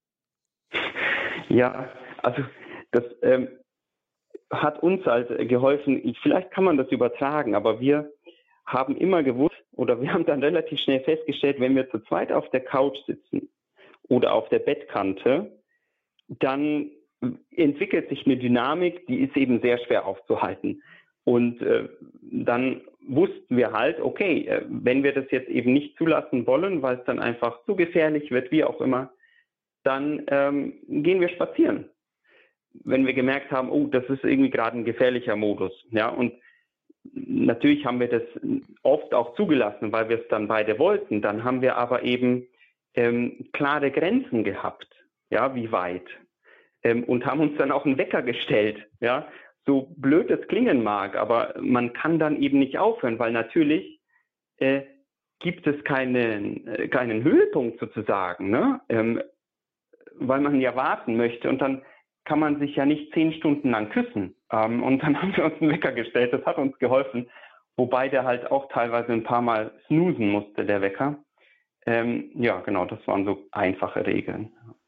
Speaker 3: Ja, also das ähm, hat uns halt geholfen. Vielleicht kann man das übertragen, aber wir haben immer gewusst oder wir haben dann relativ schnell festgestellt, wenn wir zu zweit auf der Couch sitzen oder auf der Bettkante, dann entwickelt sich eine Dynamik, die ist eben sehr schwer aufzuhalten. Und äh, dann wussten wir halt, okay, äh, wenn wir das jetzt eben nicht zulassen wollen, weil es dann einfach zu gefährlich wird, wie auch immer, dann ähm, gehen wir spazieren. Wenn wir gemerkt haben, oh, das ist irgendwie gerade ein gefährlicher Modus. Ja, und natürlich haben wir das oft auch zugelassen, weil wir es dann beide wollten. Dann haben wir aber eben ähm, klare Grenzen gehabt, ja, wie weit. Ähm, und haben uns dann auch einen Wecker gestellt, ja. So blöd es klingen mag, aber man kann dann eben nicht aufhören, weil natürlich äh, gibt es keinen, äh, keinen Höhepunkt sozusagen, ne? Ähm, weil man ja warten möchte und dann kann man sich ja nicht zehn Stunden lang küssen. Ähm, und dann haben wir uns einen Wecker gestellt, das hat uns geholfen, wobei der halt auch teilweise ein paar Mal snoosen musste, der Wecker. Ähm, ja, genau, das waren so einfache Regeln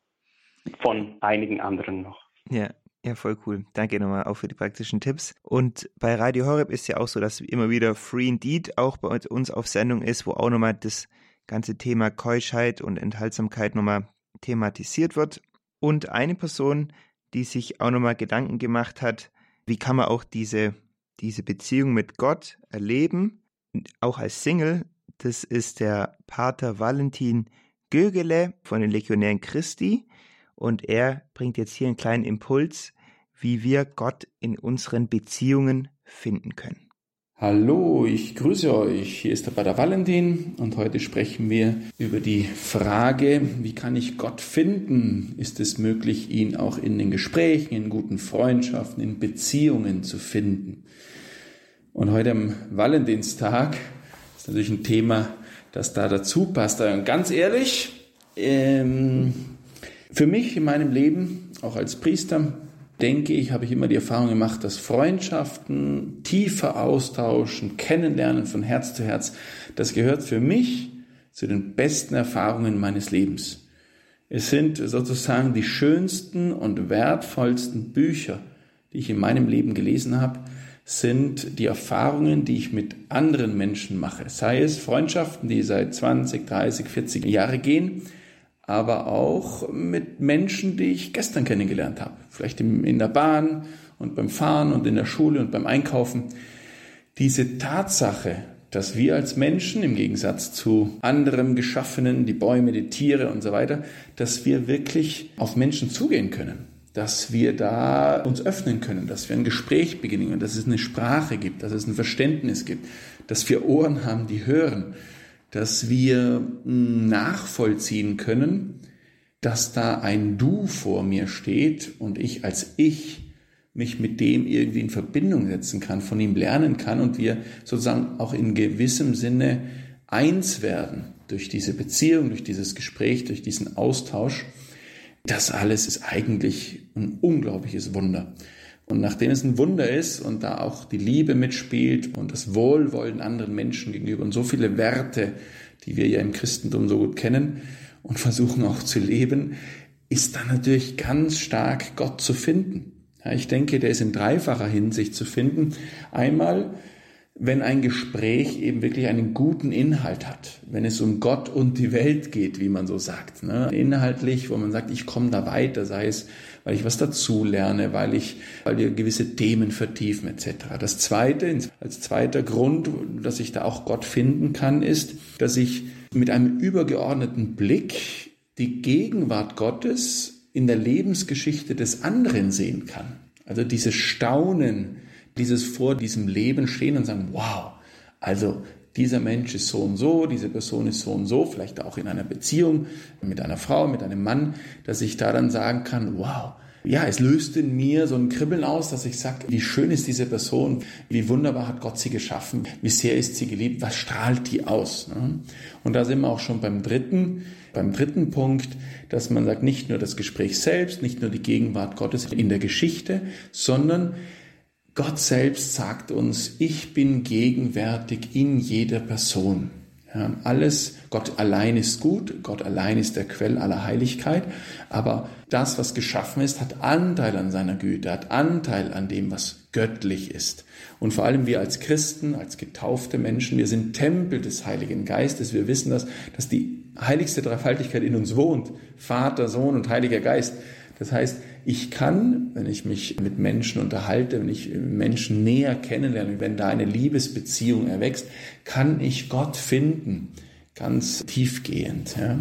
Speaker 3: von einigen anderen noch.
Speaker 1: Ja. Ja, voll cool. Danke nochmal auch für die praktischen Tipps. Und bei Radio Horeb ist ja auch so, dass immer wieder Free Indeed auch bei uns auf Sendung ist, wo auch nochmal das ganze Thema Keuschheit und Enthaltsamkeit nochmal thematisiert wird. Und eine Person, die sich auch nochmal Gedanken gemacht hat, wie kann man auch diese, diese Beziehung mit Gott erleben, auch als Single, das ist der Pater Valentin Gögele von den Legionären Christi. Und er bringt jetzt hier einen kleinen Impuls, wie wir Gott in unseren Beziehungen finden können.
Speaker 4: Hallo, ich grüße euch. Hier ist der Pater Valentin und heute sprechen wir über die Frage, wie kann ich Gott finden? Ist es möglich, ihn auch in den Gesprächen, in guten Freundschaften, in Beziehungen zu finden? Und heute am Valentinstag ist natürlich ein Thema, das da dazu passt. Und ganz ehrlich, ähm, für mich in meinem Leben, auch als Priester, denke ich, habe ich immer die Erfahrung gemacht, dass Freundschaften, tiefer austauschen, kennenlernen von Herz zu Herz, das gehört für mich zu den besten Erfahrungen meines Lebens. Es sind sozusagen die schönsten und wertvollsten Bücher, die ich in meinem Leben gelesen habe, sind die Erfahrungen, die ich mit anderen Menschen mache. Sei es Freundschaften, die seit zwanzig, dreißig, vierzig Jahre gehen, aber auch mit Menschen, die ich gestern kennengelernt habe. Vielleicht in der Bahn und beim Fahren und in der Schule und beim Einkaufen. Diese Tatsache, dass wir als Menschen im Gegensatz zu anderem Geschaffenen, die Bäume, die Tiere und so weiter, dass wir wirklich auf Menschen zugehen können, dass wir da uns öffnen können, dass wir ein Gespräch beginnen, dass es eine Sprache gibt, dass es ein Verständnis gibt, dass wir Ohren haben, die hören, dass wir nachvollziehen können, dass da ein Du vor mir steht und ich als Ich mich mit dem irgendwie in Verbindung setzen kann, von ihm lernen kann und wir sozusagen auch in gewissem Sinne eins werden durch diese Beziehung, durch dieses Gespräch, durch diesen Austausch. Das alles ist eigentlich ein unglaubliches Wunder. Und nachdem es ein Wunder ist und da auch die Liebe mitspielt und das Wohlwollen anderen Menschen gegenüber und so viele Werte, die wir ja im Christentum so gut kennen und versuchen auch zu leben, ist dann natürlich ganz stark Gott zu finden. Ja, ich denke, der ist in dreifacher Hinsicht zu finden. Einmal, wenn ein Gespräch eben wirklich einen guten Inhalt hat, wenn es um Gott und die Welt geht, wie man so sagt, ne? Inhaltlich, wo man sagt, ich komme da weiter, sei es, weil ich was dazu lerne, weil ich, weil wir gewisse Themen vertiefen et cetera. Das Zweite, als zweiter Grund, dass ich da auch Gott finden kann, ist, dass ich mit einem übergeordneten Blick die Gegenwart Gottes in der Lebensgeschichte des anderen sehen kann. Also dieses Staunen, dieses vor diesem Leben stehen und sagen, wow, also dieser Mensch ist so und so, diese Person ist so und so, vielleicht auch in einer Beziehung mit einer Frau, mit einem Mann, dass ich da dann sagen kann, wow, ja, es löst in mir so ein Kribbeln aus, dass ich sage, wie schön ist diese Person, wie wunderbar hat Gott sie geschaffen, wie sehr ist sie geliebt, was strahlt die aus. Ne? Und da sind wir auch schon beim dritten, beim dritten Punkt, dass man sagt, nicht nur das Gespräch selbst, nicht nur die Gegenwart Gottes in der Geschichte, sondern Gott selbst sagt uns, ich bin gegenwärtig in jeder Person. Ja, alles, Gott allein ist gut, Gott allein ist der Quell aller Heiligkeit, aber das, was geschaffen ist, hat Anteil an seiner Güte, hat Anteil an dem, was göttlich ist. Und vor allem wir als Christen, als getaufte Menschen, wir sind Tempel des Heiligen Geistes. Wir wissen, dass, dass die heiligste Dreifaltigkeit in uns wohnt, Vater, Sohn und Heiliger Geist. Das heißt, ich kann, wenn ich mich mit Menschen unterhalte, wenn ich Menschen näher kennenlerne, wenn da eine Liebesbeziehung erwächst, kann ich Gott finden, ganz tiefgehend. Ja.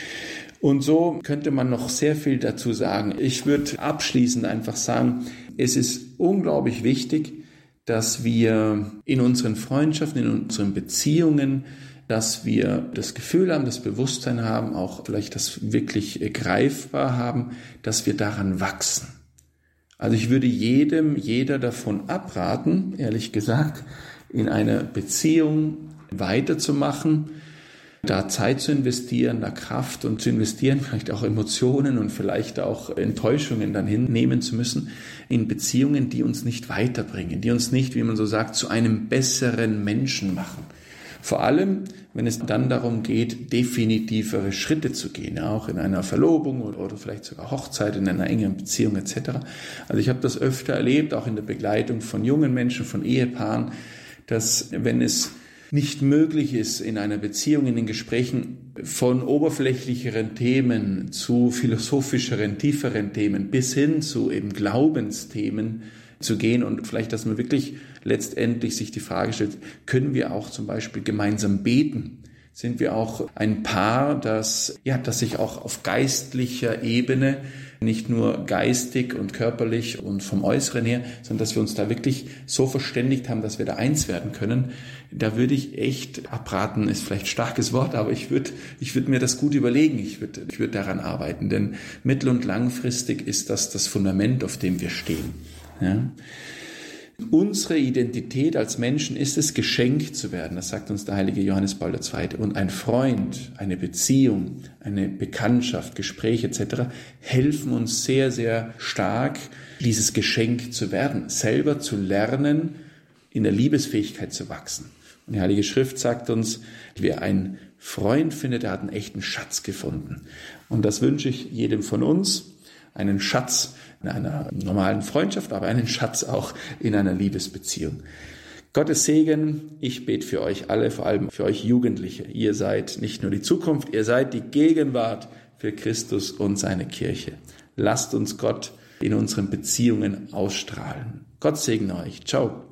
Speaker 4: Und so könnte man noch sehr viel dazu sagen. Ich würde abschließend einfach sagen, es ist unglaublich wichtig, dass wir in unseren Freundschaften, in unseren Beziehungen, dass wir das Gefühl haben, das Bewusstsein haben, auch vielleicht das wirklich greifbar haben, dass wir daran wachsen. Also ich würde jedem, jeder davon abraten, ehrlich gesagt, in einer Beziehung weiterzumachen, da Zeit zu investieren, da Kraft und zu investieren, vielleicht auch Emotionen und vielleicht auch Enttäuschungen dann hinnehmen zu müssen, in Beziehungen, die uns nicht weiterbringen, die uns nicht, wie man so sagt, zu einem besseren Menschen machen. Vor allem, wenn es dann darum geht, definitivere Schritte zu gehen, ja, auch in einer Verlobung oder, oder vielleicht sogar Hochzeit, in einer engeren Beziehung et cetera. Also ich habe das öfter erlebt, auch in der Begleitung von jungen Menschen, von Ehepaaren, dass wenn es nicht möglich ist, in einer Beziehung, in den Gesprächen von oberflächlicheren Themen zu philosophischeren, tieferen Themen bis hin zu eben Glaubensthemen zu gehen und vielleicht, dass man wirklich letztendlich sich die Frage stellt, können wir auch zum Beispiel gemeinsam beten? Sind wir auch ein Paar, das, ja, das sich auch auf geistlicher Ebene, nicht nur geistig und körperlich und vom Äußeren her, sondern dass wir uns da wirklich so verständigt haben, dass wir da eins werden können? Da würde ich echt abraten, ist vielleicht ein starkes Wort, aber ich würde, ich würde mir das gut überlegen. Ich würde, ich würde daran arbeiten, denn mittel- und langfristig ist das das Fundament, auf dem wir stehen. Ja. Unsere Identität als Menschen ist es, geschenkt zu werden. Das sagt uns der heilige Johannes Paul der Zweite. Und ein Freund, eine Beziehung, eine Bekanntschaft, Gespräche et cetera helfen uns sehr, sehr stark, dieses Geschenk zu werden, selber zu lernen, in der Liebesfähigkeit zu wachsen. Und die Heilige Schrift sagt uns, wer einen Freund findet, der hat einen echten Schatz gefunden. Und das wünsche ich jedem von uns, einen Schatz in einer normalen Freundschaft, aber einen Schatz auch in einer Liebesbeziehung. Gottes Segen, ich bete für euch alle, vor allem für euch Jugendliche. Ihr seid nicht nur die Zukunft, ihr seid die Gegenwart für Christus und seine Kirche. Lasst uns Gott in unseren Beziehungen ausstrahlen. Gott segne euch. Ciao.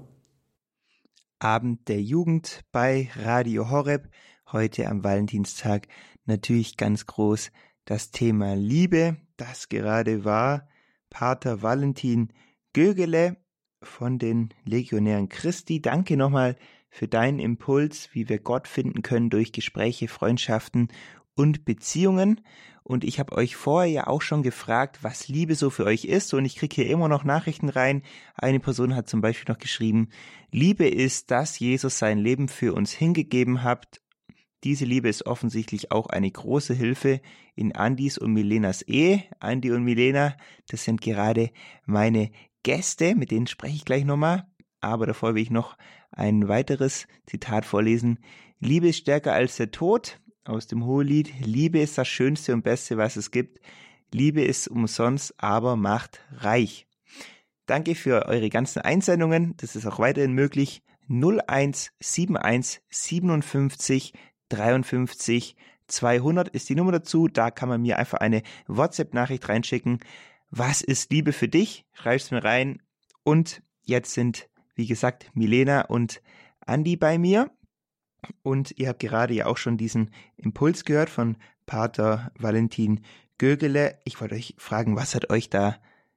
Speaker 1: Abend der Jugend bei Radio Horeb. Heute am Valentinstag natürlich ganz groß das Thema Liebe, das gerade war. Pater Valentin Gögele von den Legionären Christi. Danke nochmal für deinen Impuls, wie wir Gott finden können durch Gespräche, Freundschaften und Beziehungen. Und ich habe euch vorher ja auch schon gefragt, was Liebe so für euch ist. Und ich kriege hier immer noch Nachrichten rein. Eine Person hat zum Beispiel noch geschrieben, Liebe ist, dass Jesus sein Leben für uns hingegeben hat. Diese Liebe ist offensichtlich auch eine große Hilfe in Andis und Milenas Ehe. Andi und Milena, das sind gerade meine Gäste, mit denen spreche ich gleich nochmal. Aber davor will ich noch ein weiteres Zitat vorlesen. Liebe ist stärker als der Tod, aus dem Hohelied. Liebe ist das Schönste und Beste, was es gibt. Liebe ist umsonst, aber macht reich. Danke für eure ganzen Einsendungen. Das ist auch weiterhin möglich. null eins sieben eins siebenundfünfzig dreiundfünfzig zweihundert ist die Nummer dazu. Da kann man mir einfach eine WhatsApp-Nachricht reinschicken. Was ist Liebe für dich? Schreib's mir rein. Und jetzt sind, wie gesagt, Milena und Andi bei mir. Und ihr habt gerade ja auch schon diesen Impuls gehört von Pater Valentin Gögele. Ich wollte euch fragen, was hat euch da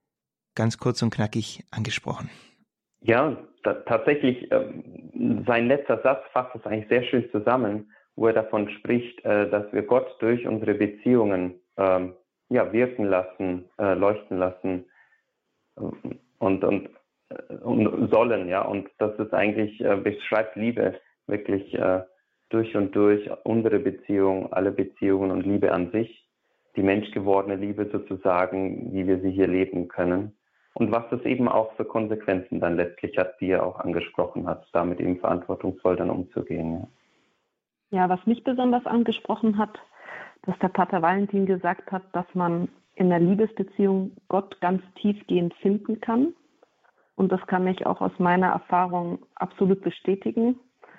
Speaker 1: ganz kurz und knackig angesprochen.
Speaker 3: Ja, da, tatsächlich, ähm, sein letzter Satz fasst es eigentlich sehr schön zusammen, wo er davon spricht, äh, dass wir Gott durch unsere Beziehungen ähm, ja, wirken lassen, äh, leuchten lassen äh, und, und, äh, und sollen. Ja, und das ist eigentlich, äh, beschreibt Liebe wirklich äh, durch und durch, unsere Beziehung, alle Beziehungen und Liebe an sich, die menschgewordene Liebe sozusagen, wie wir sie hier leben können. Und was das eben auch für Konsequenzen dann letztlich hat, die er auch angesprochen hat, damit eben verantwortungsvoll dann umzugehen.
Speaker 2: Ja, ja, was mich besonders angesprochen hat, dass der Pater Valentin gesagt hat, dass man in einer Liebesbeziehung Gott ganz tiefgehend finden kann. Und das kann ich auch aus meiner Erfahrung absolut bestätigen.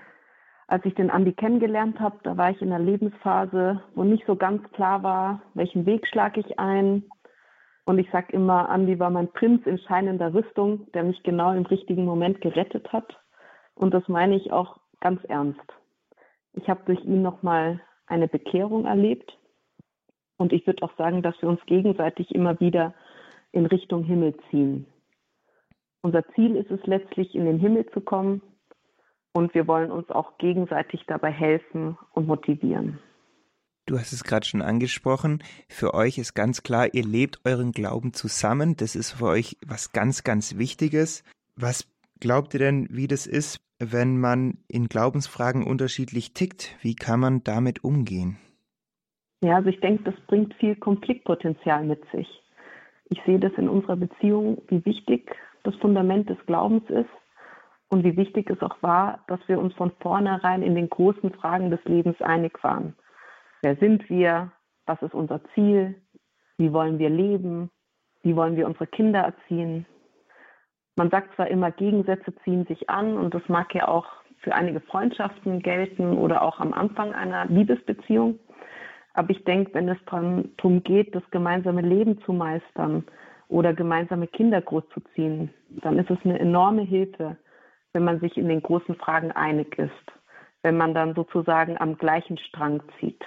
Speaker 2: Als ich den Andi kennengelernt habe, da war ich in einer Lebensphase, wo nicht so ganz klar war, welchen Weg schlage ich ein. Und ich sage immer, Andi war mein Prinz in scheinender Rüstung, der mich genau im richtigen Moment gerettet hat. Und das meine ich auch ganz ernst. Ich habe durch ihn nochmal eine Bekehrung erlebt. Und ich würde auch sagen, dass wir uns gegenseitig immer wieder in Richtung Himmel ziehen. Unser Ziel ist es letztlich, in den Himmel zu kommen. Und wir wollen uns auch gegenseitig dabei helfen und motivieren.
Speaker 1: Du hast es gerade schon angesprochen. Für euch ist ganz klar, ihr lebt euren Glauben zusammen. Das ist für euch was ganz, ganz Wichtiges. Was glaubt ihr denn, wie das ist, wenn man in Glaubensfragen unterschiedlich tickt? Wie kann man damit umgehen?
Speaker 2: Ja, also ich denke, das bringt viel Konfliktpotenzial mit sich. Ich sehe das in unserer Beziehung, wie wichtig das Fundament des Glaubens ist und wie wichtig es auch war, dass wir uns von vornherein in den großen Fragen des Lebens einig waren. Wer sind wir? Was ist unser Ziel? Wie wollen wir leben? Wie wollen wir unsere Kinder erziehen? Man sagt zwar immer, Gegensätze ziehen sich an und das mag ja auch für einige Freundschaften gelten oder auch am Anfang einer Liebesbeziehung. Aber ich denke, wenn es darum geht, das gemeinsame Leben zu meistern oder gemeinsame Kinder großzuziehen, dann ist es eine enorme Hilfe, wenn man sich in den großen Fragen einig ist, wenn man dann sozusagen am gleichen Strang zieht.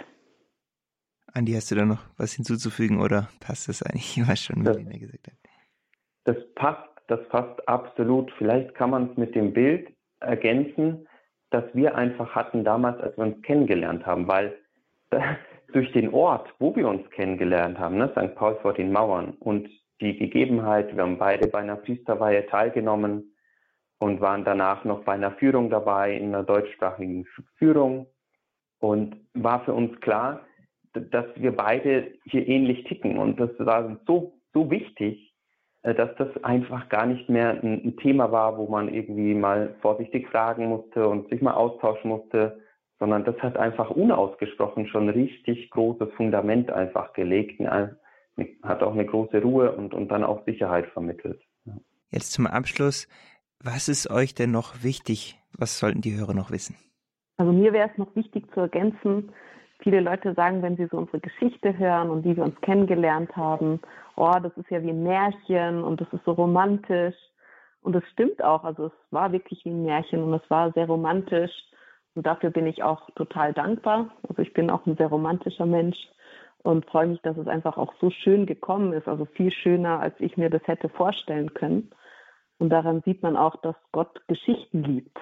Speaker 1: Andi, hast du da noch was hinzuzufügen oder passt das eigentlich, was schon Melina gesagt hat?
Speaker 3: Das passt, das passt absolut. Vielleicht kann man es mit dem Bild ergänzen, das wir einfach hatten damals, als wir uns kennengelernt haben, weil äh, durch den Ort, wo wir uns kennengelernt haben, ne, Sankt Paul vor den Mauern und die Gegebenheit, wir haben beide bei einer Priesterweihe teilgenommen und waren danach noch bei einer Führung dabei, in einer deutschsprachigen Führung, und war für uns klar, dass wir beide hier ähnlich ticken, und das war so, so wichtig, dass das einfach gar nicht mehr ein Thema war, wo man irgendwie mal vorsichtig fragen musste und sich mal austauschen musste, sondern das hat einfach unausgesprochen schon ein richtig großes Fundament einfach gelegt, hat auch eine große Ruhe und, und dann auch Sicherheit vermittelt.
Speaker 1: Jetzt zum Abschluss, was ist euch denn noch wichtig? Was sollten die Hörer noch wissen?
Speaker 2: Also mir wäre es noch wichtig zu ergänzen, viele Leute sagen, wenn sie so unsere Geschichte hören und wie wir uns kennengelernt haben, oh, das ist ja wie ein Märchen und das ist so romantisch. Und das stimmt auch, also es war wirklich wie ein Märchen und es war sehr romantisch. Und dafür bin ich auch total dankbar. Also ich bin auch ein sehr romantischer Mensch und freue mich, dass es einfach auch so schön gekommen ist. Also viel schöner, als ich mir das hätte vorstellen können. Und daran sieht man auch, dass Gott Geschichten liebt.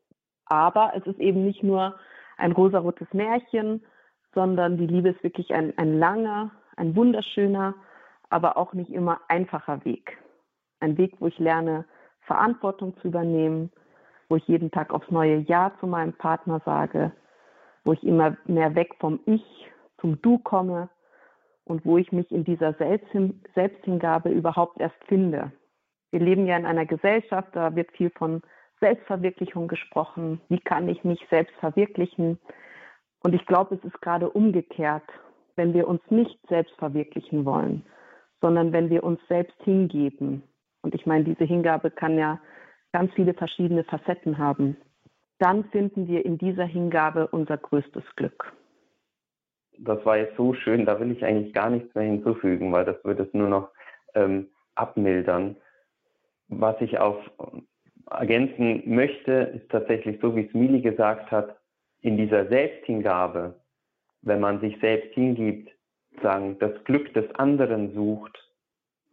Speaker 2: Aber es ist eben nicht nur ein rosarotes Märchen, sondern die Liebe ist wirklich ein, ein langer, ein wunderschöner, aber auch nicht immer einfacher Weg. Ein Weg, wo ich lerne, Verantwortung zu übernehmen, wo ich jeden Tag aufs neue Ja zu meinem Partner sage, wo ich immer mehr weg vom Ich zum Du komme und wo ich mich in dieser Selbsthin- Selbsthingabe überhaupt erst finde. Wir leben ja in einer Gesellschaft, da wird viel von Selbstverwirklichung gesprochen. Wie kann ich mich selbst verwirklichen? Und ich glaube, es ist gerade umgekehrt, wenn wir uns nicht selbst verwirklichen wollen, sondern wenn wir uns selbst hingeben. Und ich meine, diese Hingabe kann ja ganz viele verschiedene Facetten haben. Dann finden wir in dieser Hingabe unser größtes Glück.
Speaker 3: Das war jetzt so schön, da will ich eigentlich gar nichts mehr hinzufügen, weil das würde es nur noch ähm, abmildern. Was ich auf ergänzen möchte, ist tatsächlich so, wie es Mili gesagt hat, in dieser Selbsthingabe, wenn man sich selbst hingibt, sagen, das Glück des anderen sucht,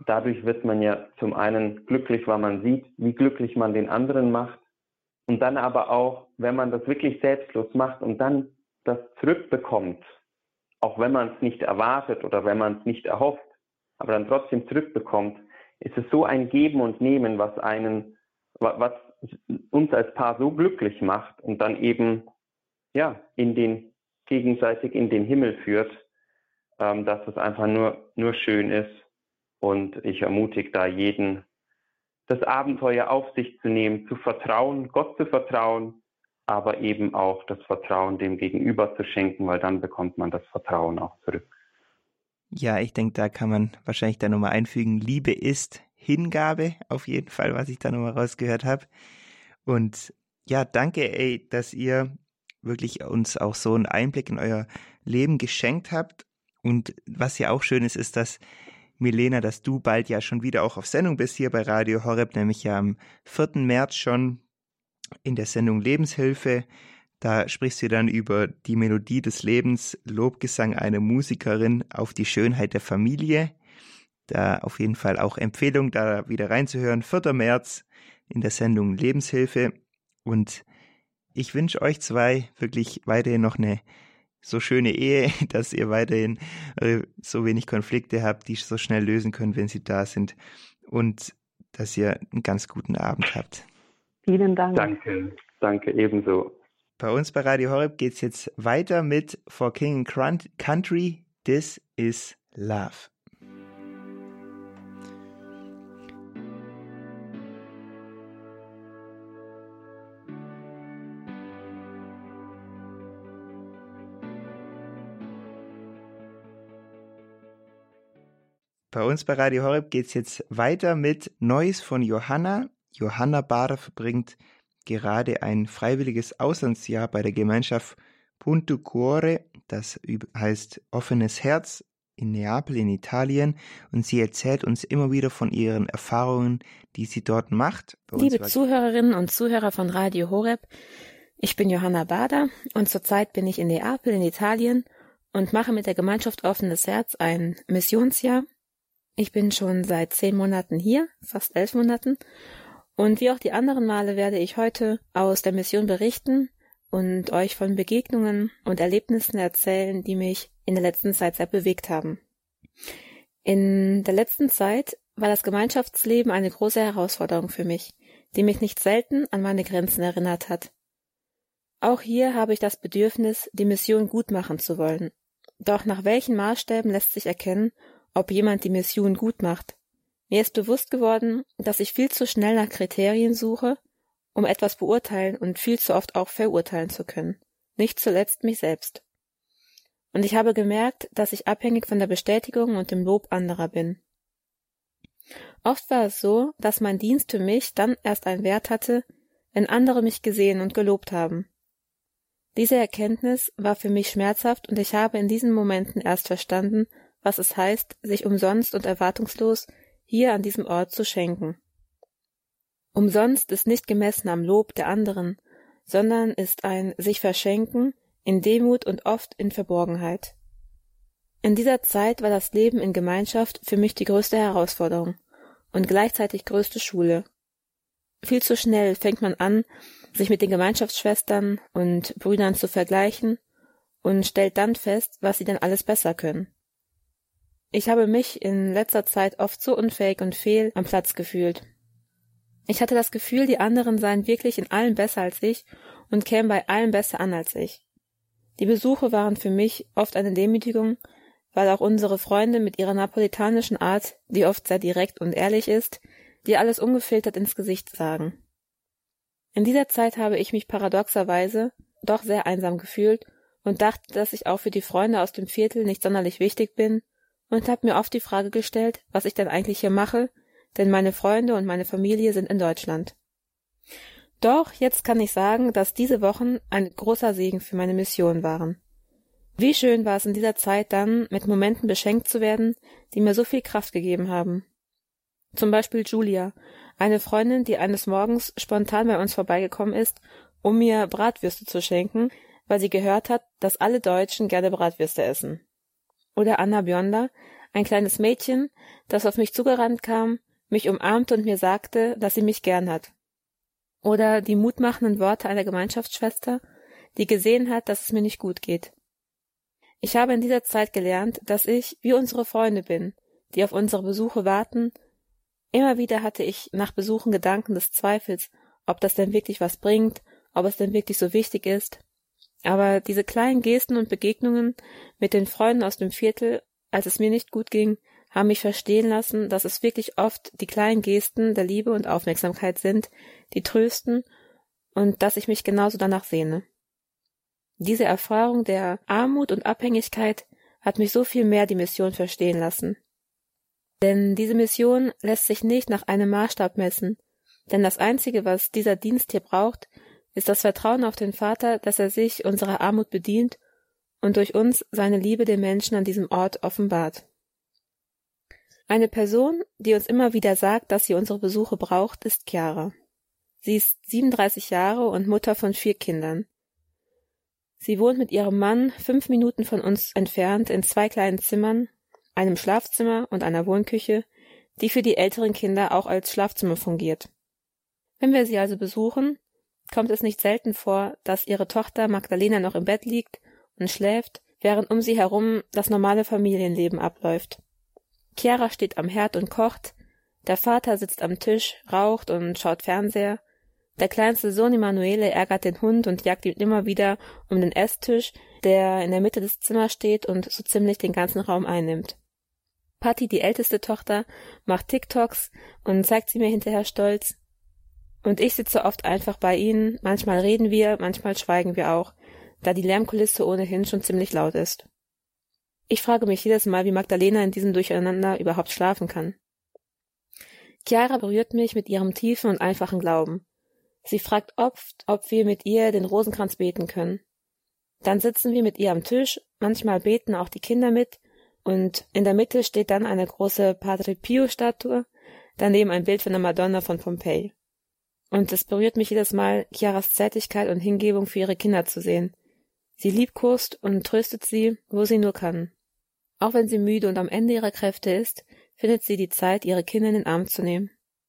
Speaker 3: dadurch wird man ja zum einen glücklich, weil man sieht, wie glücklich man den anderen macht. Und dann aber auch, wenn man das wirklich selbstlos macht und dann das zurückbekommt, auch wenn man es nicht erwartet oder wenn man es nicht erhofft, aber dann trotzdem zurückbekommt, ist es so ein Geben und Nehmen, was einen, was uns als Paar so glücklich macht und dann eben ja in den gegenseitig in den Himmel führt, ähm, dass es einfach nur nur schön ist. Und ich ermutige da jeden, das Abenteuer auf sich zu nehmen, zu vertrauen, Gott zu vertrauen, aber eben auch das Vertrauen dem Gegenüber zu schenken, weil dann bekommt man das Vertrauen auch zurück.
Speaker 1: Ja, ich denke, da kann man wahrscheinlich da nochmal einfügen, Liebe ist Hingabe, auf jeden Fall, was ich da nochmal rausgehört habe. Und ja, danke, ey, dass ihr wirklich uns auch so einen Einblick in euer Leben geschenkt habt. Und was ja auch schön ist, ist, dass Milena, dass du bald ja schon wieder auch auf Sendung bist hier bei Radio Horeb, nämlich ja am vierten März schon in der Sendung Lebenshilfe. Da sprichst du dann über die Melodie des Lebens, Lobgesang einer Musikerin auf die Schönheit der Familie. Da auf jeden Fall auch Empfehlung, da wieder reinzuhören. vierter März in der Sendung Lebenshilfe. Und ich wünsche euch zwei wirklich weiterhin noch eine so schöne Ehe, dass ihr weiterhin äh, so wenig Konflikte habt, die so schnell lösen können, wenn sie da sind. Und dass ihr einen ganz guten Abend habt.
Speaker 2: Vielen Dank.
Speaker 3: Danke, danke ebenso.
Speaker 1: Bei uns bei Radio Horeb geht es jetzt weiter mit For King and Country, This is Love. Bei uns bei Radio Horeb geht es jetzt weiter mit Neues von Johanna. Johanna Bader verbringt gerade ein freiwilliges Auslandsjahr bei der Gemeinschaft Punto Cuore, das heißt offenes Herz, in Neapel in Italien, und sie erzählt uns immer wieder von ihren Erfahrungen, die sie dort macht.
Speaker 5: Liebe Zuhörerinnen und Zuhörer von Radio Horeb, ich bin Johanna Bader und zurzeit bin ich in Neapel in Italien und mache mit der Gemeinschaft Offenes Herz ein Missionsjahr. Ich bin schon seit zehn Monaten hier, fast elf Monaten. Und wie auch die anderen Male werde ich heute aus der Mission berichten und euch von Begegnungen und Erlebnissen erzählen, die mich in der letzten Zeit sehr bewegt haben. In der letzten Zeit war das Gemeinschaftsleben eine große Herausforderung für mich, die mich nicht selten an meine Grenzen erinnert hat. Auch hier habe ich das Bedürfnis, die Mission gut machen zu wollen. Doch nach welchen Maßstäben lässt sich erkennen, ob jemand die Mission gut macht? Mir ist bewusst geworden, dass ich viel zu schnell nach Kriterien suche, um etwas beurteilen und viel zu oft auch verurteilen zu können. Nicht zuletzt mich selbst. Und ich habe gemerkt, dass ich abhängig von der Bestätigung und dem Lob anderer bin. Oft war es so, dass mein Dienst für mich dann erst einen Wert hatte, wenn andere mich gesehen und gelobt haben. Diese Erkenntnis war für mich schmerzhaft und ich habe in diesen Momenten erst verstanden, was es heißt, sich umsonst und erwartungslos hier an diesem Ort zu schenken. Umsonst ist nicht gemessen am Lob der anderen, sondern ist ein sich verschenken in Demut und oft in Verborgenheit. In dieser Zeit war das Leben in Gemeinschaft für mich die größte Herausforderung und gleichzeitig größte Schule. Viel zu schnell fängt man an, sich mit den Gemeinschaftsschwestern und Brüdern zu vergleichen und stellt dann fest, was sie denn alles besser können. Ich habe mich in letzter Zeit oft so unfähig und fehl am Platz gefühlt. Ich hatte das Gefühl, die anderen seien wirklich in allem besser als ich und kämen bei allem besser an als ich. Die Besuche waren für mich oft eine Demütigung, weil auch unsere Freunde mit ihrer napolitanischen Art, die oft sehr direkt und ehrlich ist, dir alles ungefiltert ins Gesicht sagen. In dieser Zeit habe ich mich paradoxerweise doch sehr einsam gefühlt und dachte, dass ich auch für die Freunde aus dem Viertel nicht sonderlich wichtig bin und habe mir oft die Frage gestellt, was ich denn eigentlich hier mache, denn meine Freunde und meine Familie sind in Deutschland. Doch jetzt kann ich sagen, dass diese Wochen ein großer Segen für meine Mission waren. Wie schön war es in dieser Zeit dann, mit Momenten beschenkt zu werden, die mir so viel Kraft gegeben haben. Zum Beispiel Julia, eine Freundin, die eines Morgens spontan bei uns vorbeigekommen ist, um mir Bratwürste zu schenken, weil sie gehört hat, dass alle Deutschen gerne Bratwürste essen. Oder Anna Bionda, Ein kleines Mädchen, das auf mich zugerannt kam, mich umarmte und mir sagte, dass sie mich gern hat. Oder die mutmachenden Worte einer Gemeinschaftsschwester, die gesehen hat, dass es mir nicht gut geht. Ich habe in dieser Zeit gelernt, dass ich wie unsere Freunde bin, die auf unsere Besuche warten. Immer wieder hatte ich nach Besuchen Gedanken des Zweifels, ob das denn wirklich was bringt, ob es denn wirklich so wichtig ist. Aber diese kleinen Gesten und Begegnungen mit den Freunden aus dem Viertel, als es mir nicht gut ging, haben mich verstehen lassen, dass es wirklich oft die kleinen Gesten der Liebe und Aufmerksamkeit sind, die trösten und dass ich mich genauso danach sehne. Diese Erfahrung der Armut und Abhängigkeit hat mich so viel mehr die Mission verstehen lassen. Denn diese Mission lässt sich nicht nach einem Maßstab messen, denn das Einzige, was dieser Dienst hier braucht, ist das Vertrauen auf den Vater, dass er sich unserer Armut bedient und durch uns seine Liebe den Menschen an diesem Ort offenbart. Eine Person, die uns immer wieder sagt, dass sie unsere Besuche braucht, ist Chiara. Sie ist siebenunddreißig Jahre und Mutter von vier Kindern. Sie wohnt mit ihrem Mann fünf Minuten von uns entfernt in zwei kleinen Zimmern, einem Schlafzimmer und einer Wohnküche, die für die älteren Kinder auch als Schlafzimmer fungiert. Wenn wir sie also besuchen, kommt es nicht selten vor, dass ihre Tochter Magdalena noch im Bett liegt und schläft, während um sie herum das normale Familienleben abläuft. Chiara steht am Herd und kocht, der Vater sitzt am Tisch, raucht und schaut Fernseher, der kleinste Sohn Emanuele ärgert den Hund und jagt ihn immer wieder um den Esstisch, der in der Mitte des Zimmers steht und so ziemlich den ganzen Raum einnimmt. Patti, die älteste Tochter, macht TikToks und zeigt sie mir hinterher stolz. Und ich sitze oft einfach bei ihnen, manchmal reden wir, manchmal schweigen wir auch, da die Lärmkulisse ohnehin schon ziemlich laut ist. Ich frage mich jedes Mal, wie Magdalena in diesem Durcheinander überhaupt schlafen kann. Chiara berührt mich mit ihrem tiefen und einfachen Glauben. Sie fragt oft, ob wir mit ihr den Rosenkranz beten können. Dann sitzen wir mit ihr am Tisch, manchmal beten auch die Kinder mit, und in der Mitte steht dann eine große Padre Pio-Statue, daneben ein Bild von der Madonna von Pompeji. Und es berührt mich jedes Mal, Chiaras Zärtlichkeit und Hingebung für ihre Kinder zu sehen. Sie liebkost und tröstet sie, wo sie nur kann. Auch wenn sie müde und am Ende ihrer Kräfte ist, findet sie die Zeit, ihre Kinder in den Arm zu nehmen.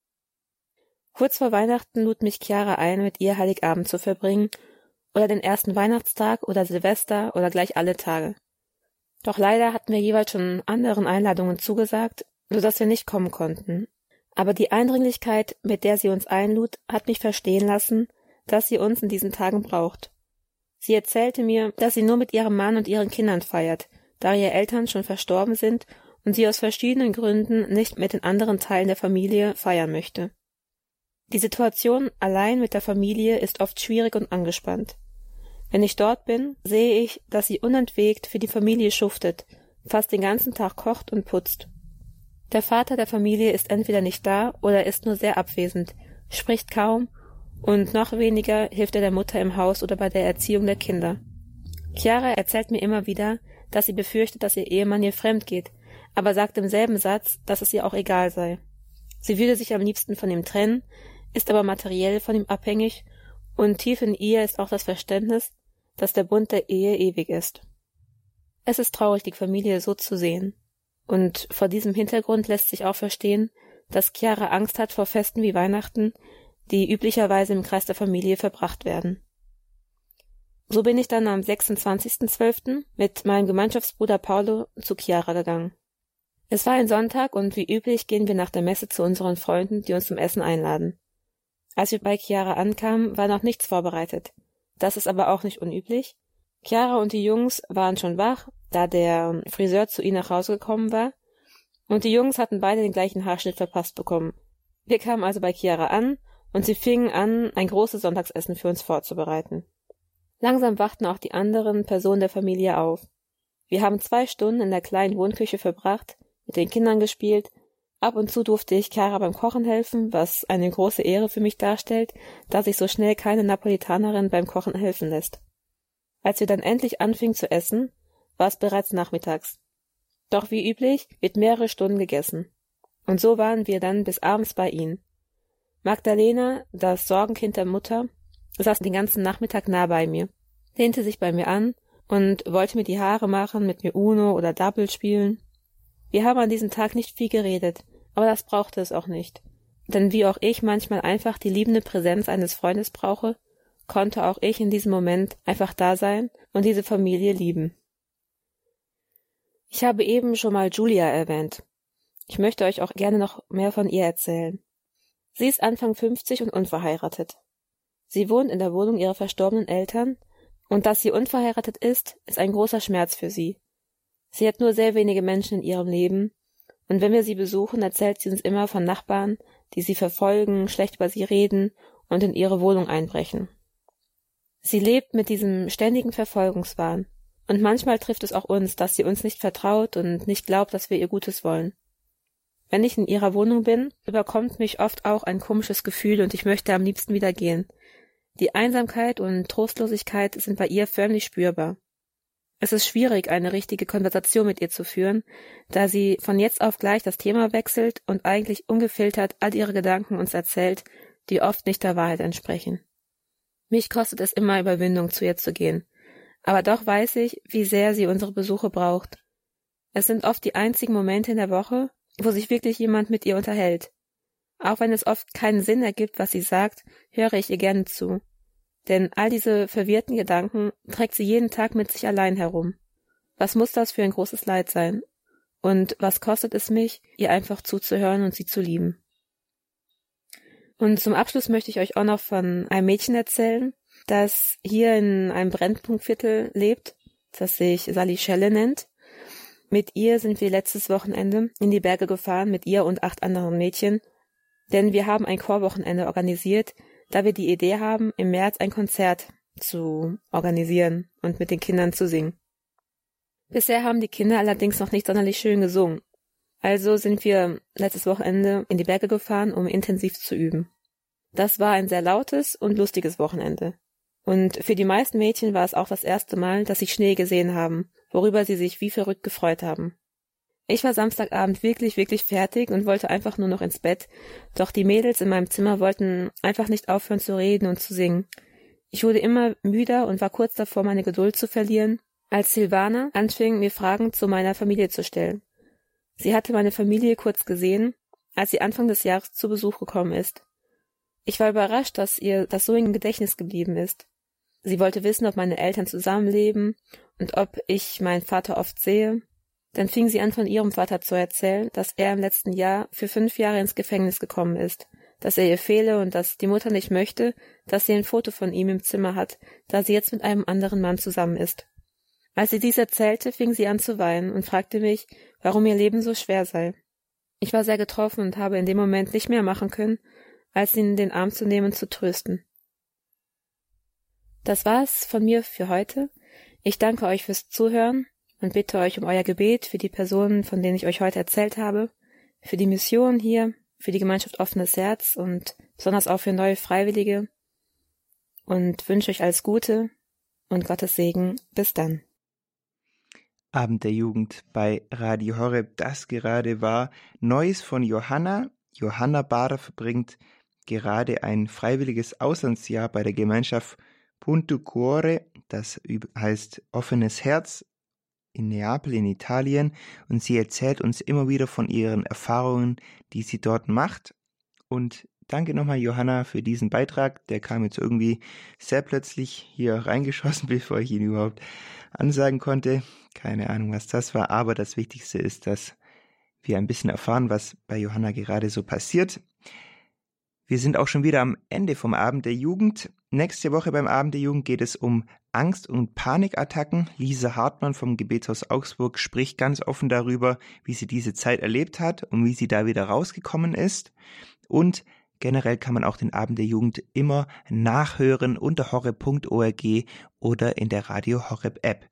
Speaker 5: Kurz vor Weihnachten lud mich Chiara ein, mit ihr Heiligabend zu verbringen, oder den ersten Weihnachtstag oder Silvester oder gleich alle Tage. Doch leider hatten wir jeweils schon anderen Einladungen zugesagt, sodass wir nicht kommen konnten. Aber die Eindringlichkeit, mit der sie uns einlud, hat mich verstehen lassen, dass sie uns in diesen Tagen braucht. Sie erzählte mir, dass sie nur mit ihrem Mann und ihren Kindern feiert, da ihre Eltern schon verstorben sind und sie aus verschiedenen Gründen nicht mit den anderen Teilen der Familie feiern möchte. Die Situation allein mit der Familie ist oft schwierig und angespannt. Wenn ich dort bin, sehe ich, dass sie unentwegt für die Familie schuftet, fast den ganzen Tag kocht und putzt. Der Vater der Familie ist entweder nicht da oder ist nur sehr abwesend, spricht kaum und noch weniger hilft er der Mutter im Haus oder bei der Erziehung der Kinder. Chiara erzählt mir immer wieder, dass sie befürchtet, dass ihr Ehemann ihr fremd geht, aber sagt im selben Satz, dass es ihr auch egal sei. Sie würde sich am liebsten von ihm trennen, ist aber materiell von ihm abhängig und tief in ihr ist auch das Verständnis, dass der Bund der Ehe ewig ist. Es ist traurig, die Familie so zu sehen. Und vor diesem Hintergrund lässt sich auch verstehen, dass Chiara Angst hat vor Festen wie Weihnachten, die üblicherweise im Kreis der Familie verbracht werden. So bin ich dann am sechsundzwanzigsten zwölften mit meinem Gemeinschaftsbruder Paolo zu Chiara gegangen. Es war ein Sonntag und wie üblich gehen wir nach der Messe zu unseren Freunden, die uns zum Essen einladen. Als wir bei Chiara ankamen, war noch nichts vorbereitet. Das ist aber auch nicht unüblich. Chiara und die Jungs waren schon wach, da der Friseur zu ihnen nach Hause gekommen war, und die Jungs hatten beide den gleichen Haarschnitt verpasst bekommen. Wir kamen also bei Chiara an, und sie fingen an, ein großes Sonntagsessen für uns vorzubereiten. Langsam wachten auch die anderen Personen der Familie auf. Wir haben zwei Stunden in der kleinen Wohnküche verbracht, mit den Kindern gespielt. Ab und zu durfte ich Chiara beim Kochen helfen, was eine große Ehre für mich darstellt, da sich so schnell keine Napolitanerin beim Kochen helfen lässt. Als wir dann endlich anfingen zu essen, war es bereits nachmittags. Doch wie üblich wird mehrere Stunden gegessen. Und so waren wir dann bis abends bei ihnen. Magdalena, das Sorgenkind der Mutter, saß den ganzen Nachmittag nah bei mir, lehnte sich bei mir an und wollte mir die Haare machen, mit mir Uno oder Double spielen. Wir haben an diesem Tag nicht viel geredet, aber das brauchte es auch nicht. Denn wie auch ich manchmal einfach die liebende Präsenz eines Freundes brauche, konnte auch ich in diesem Moment einfach da sein und diese Familie lieben. Ich habe eben schon mal Julia erwähnt. Ich möchte euch auch gerne noch mehr von ihr erzählen. Sie ist Anfang fünfzig und unverheiratet. Sie wohnt in der Wohnung ihrer verstorbenen Eltern, und dass sie unverheiratet ist, ist ein großer Schmerz für sie. Sie hat nur sehr wenige Menschen in ihrem Leben, und wenn wir sie besuchen, erzählt sie uns immer von Nachbarn, die sie verfolgen, schlecht über sie reden und in ihre Wohnung einbrechen. Sie lebt mit diesem ständigen Verfolgungswahn, und manchmal trifft es auch uns, dass sie uns nicht vertraut und nicht glaubt, dass wir ihr Gutes wollen. Wenn ich in ihrer Wohnung bin, überkommt mich oft auch ein komisches Gefühl und ich möchte am liebsten wieder gehen. Die Einsamkeit und Trostlosigkeit sind bei ihr förmlich spürbar. Es ist schwierig, eine richtige Konversation mit ihr zu führen, da sie von jetzt auf gleich das Thema wechselt und eigentlich ungefiltert all ihre Gedanken uns erzählt, die oft nicht der Wahrheit entsprechen. Mich kostet es immer Überwindung, zu ihr zu gehen. Aber doch weiß ich, wie sehr sie unsere Besuche braucht. Es sind oft die einzigen Momente in der Woche, wo sich wirklich jemand mit ihr unterhält. Auch wenn es oft keinen Sinn ergibt, was sie sagt, höre ich ihr gerne zu. Denn all diese verwirrten Gedanken trägt sie jeden Tag mit sich allein herum. Was muss das für ein großes Leid sein? Und was kostet es mich, ihr einfach zuzuhören und sie zu lieben? Und zum Abschluss möchte ich euch auch noch von einem Mädchen erzählen, das hier in einem Brennpunktviertel lebt, das sich Sally Schelle nennt. Mit ihr sind wir letztes Wochenende in die Berge gefahren, mit ihr und acht anderen Mädchen, denn wir haben ein Chorwochenende organisiert, da wir die Idee haben, im März ein Konzert zu organisieren und mit den Kindern zu singen. Bisher haben die Kinder allerdings noch nicht sonderlich schön gesungen. Also sind wir letztes Wochenende in die Berge gefahren, um intensiv zu üben. Das war ein sehr lautes und lustiges Wochenende. Und für die meisten Mädchen war es auch das erste Mal, dass sie Schnee gesehen haben, worüber sie sich wie verrückt gefreut haben. Ich war Samstagabend wirklich, wirklich fertig und wollte einfach nur noch ins Bett, doch die Mädels in meinem Zimmer wollten einfach nicht aufhören zu reden und zu singen. Ich wurde immer müder und war kurz davor, meine Geduld zu verlieren, als Silvana anfing, mir Fragen zu meiner Familie zu stellen. Sie hatte meine Familie kurz gesehen, als sie Anfang des Jahres zu Besuch gekommen ist. Ich war überrascht, dass ihr das so im Gedächtnis geblieben ist. Sie wollte wissen, ob meine Eltern zusammenleben und ob ich meinen Vater oft sehe. Dann fing sie an, von ihrem Vater zu erzählen, dass er im letzten Jahr für fünf Jahre ins Gefängnis gekommen ist, dass er ihr fehle und dass die Mutter nicht möchte, dass sie ein Foto von ihm im Zimmer hat, da sie jetzt mit einem anderen Mann zusammen ist. Als sie dies erzählte, fing sie an zu weinen und fragte mich, warum ihr Leben so schwer sei. Ich war sehr getroffen und habe in dem Moment nicht mehr machen können, als sie in den Arm zu nehmen und zu trösten. Das war's von mir für heute. Ich danke euch fürs Zuhören und bitte euch um euer Gebet für die Personen, von denen ich euch heute erzählt habe, für die Mission hier, für die Gemeinschaft Offenes Herz und besonders auch für neue Freiwillige und wünsche euch alles Gute und Gottes Segen. Bis dann.
Speaker 1: Abend der Jugend bei Radio Horeb, das gerade war Neues von Johanna. Johanna Bader verbringt gerade ein freiwilliges Auslandsjahr bei der Gemeinschaft Punto Cuore, das heißt Offenes Herz, in Neapel in Italien, und sie erzählt uns immer wieder von ihren Erfahrungen, die sie dort macht. Und danke nochmal, Johanna, für diesen Beitrag. Der kam jetzt irgendwie sehr plötzlich hier reingeschossen, bevor ich ihn überhaupt ansagen konnte. Keine Ahnung, was das war, aber das Wichtigste ist, dass wir ein bisschen erfahren, was bei Johanna gerade so passiert. Wir sind auch schon wieder am Ende vom Abend der Jugend. Nächste Woche beim Abend der Jugend geht es um Angst- und Panikattacken. Lisa Hartmann vom Gebetshaus Augsburg spricht ganz offen darüber, wie sie diese Zeit erlebt hat und wie sie da wieder rausgekommen ist. Und generell kann man auch den Abend der Jugend immer nachhören unter horeb punkt org oder in der Radio Horeb App.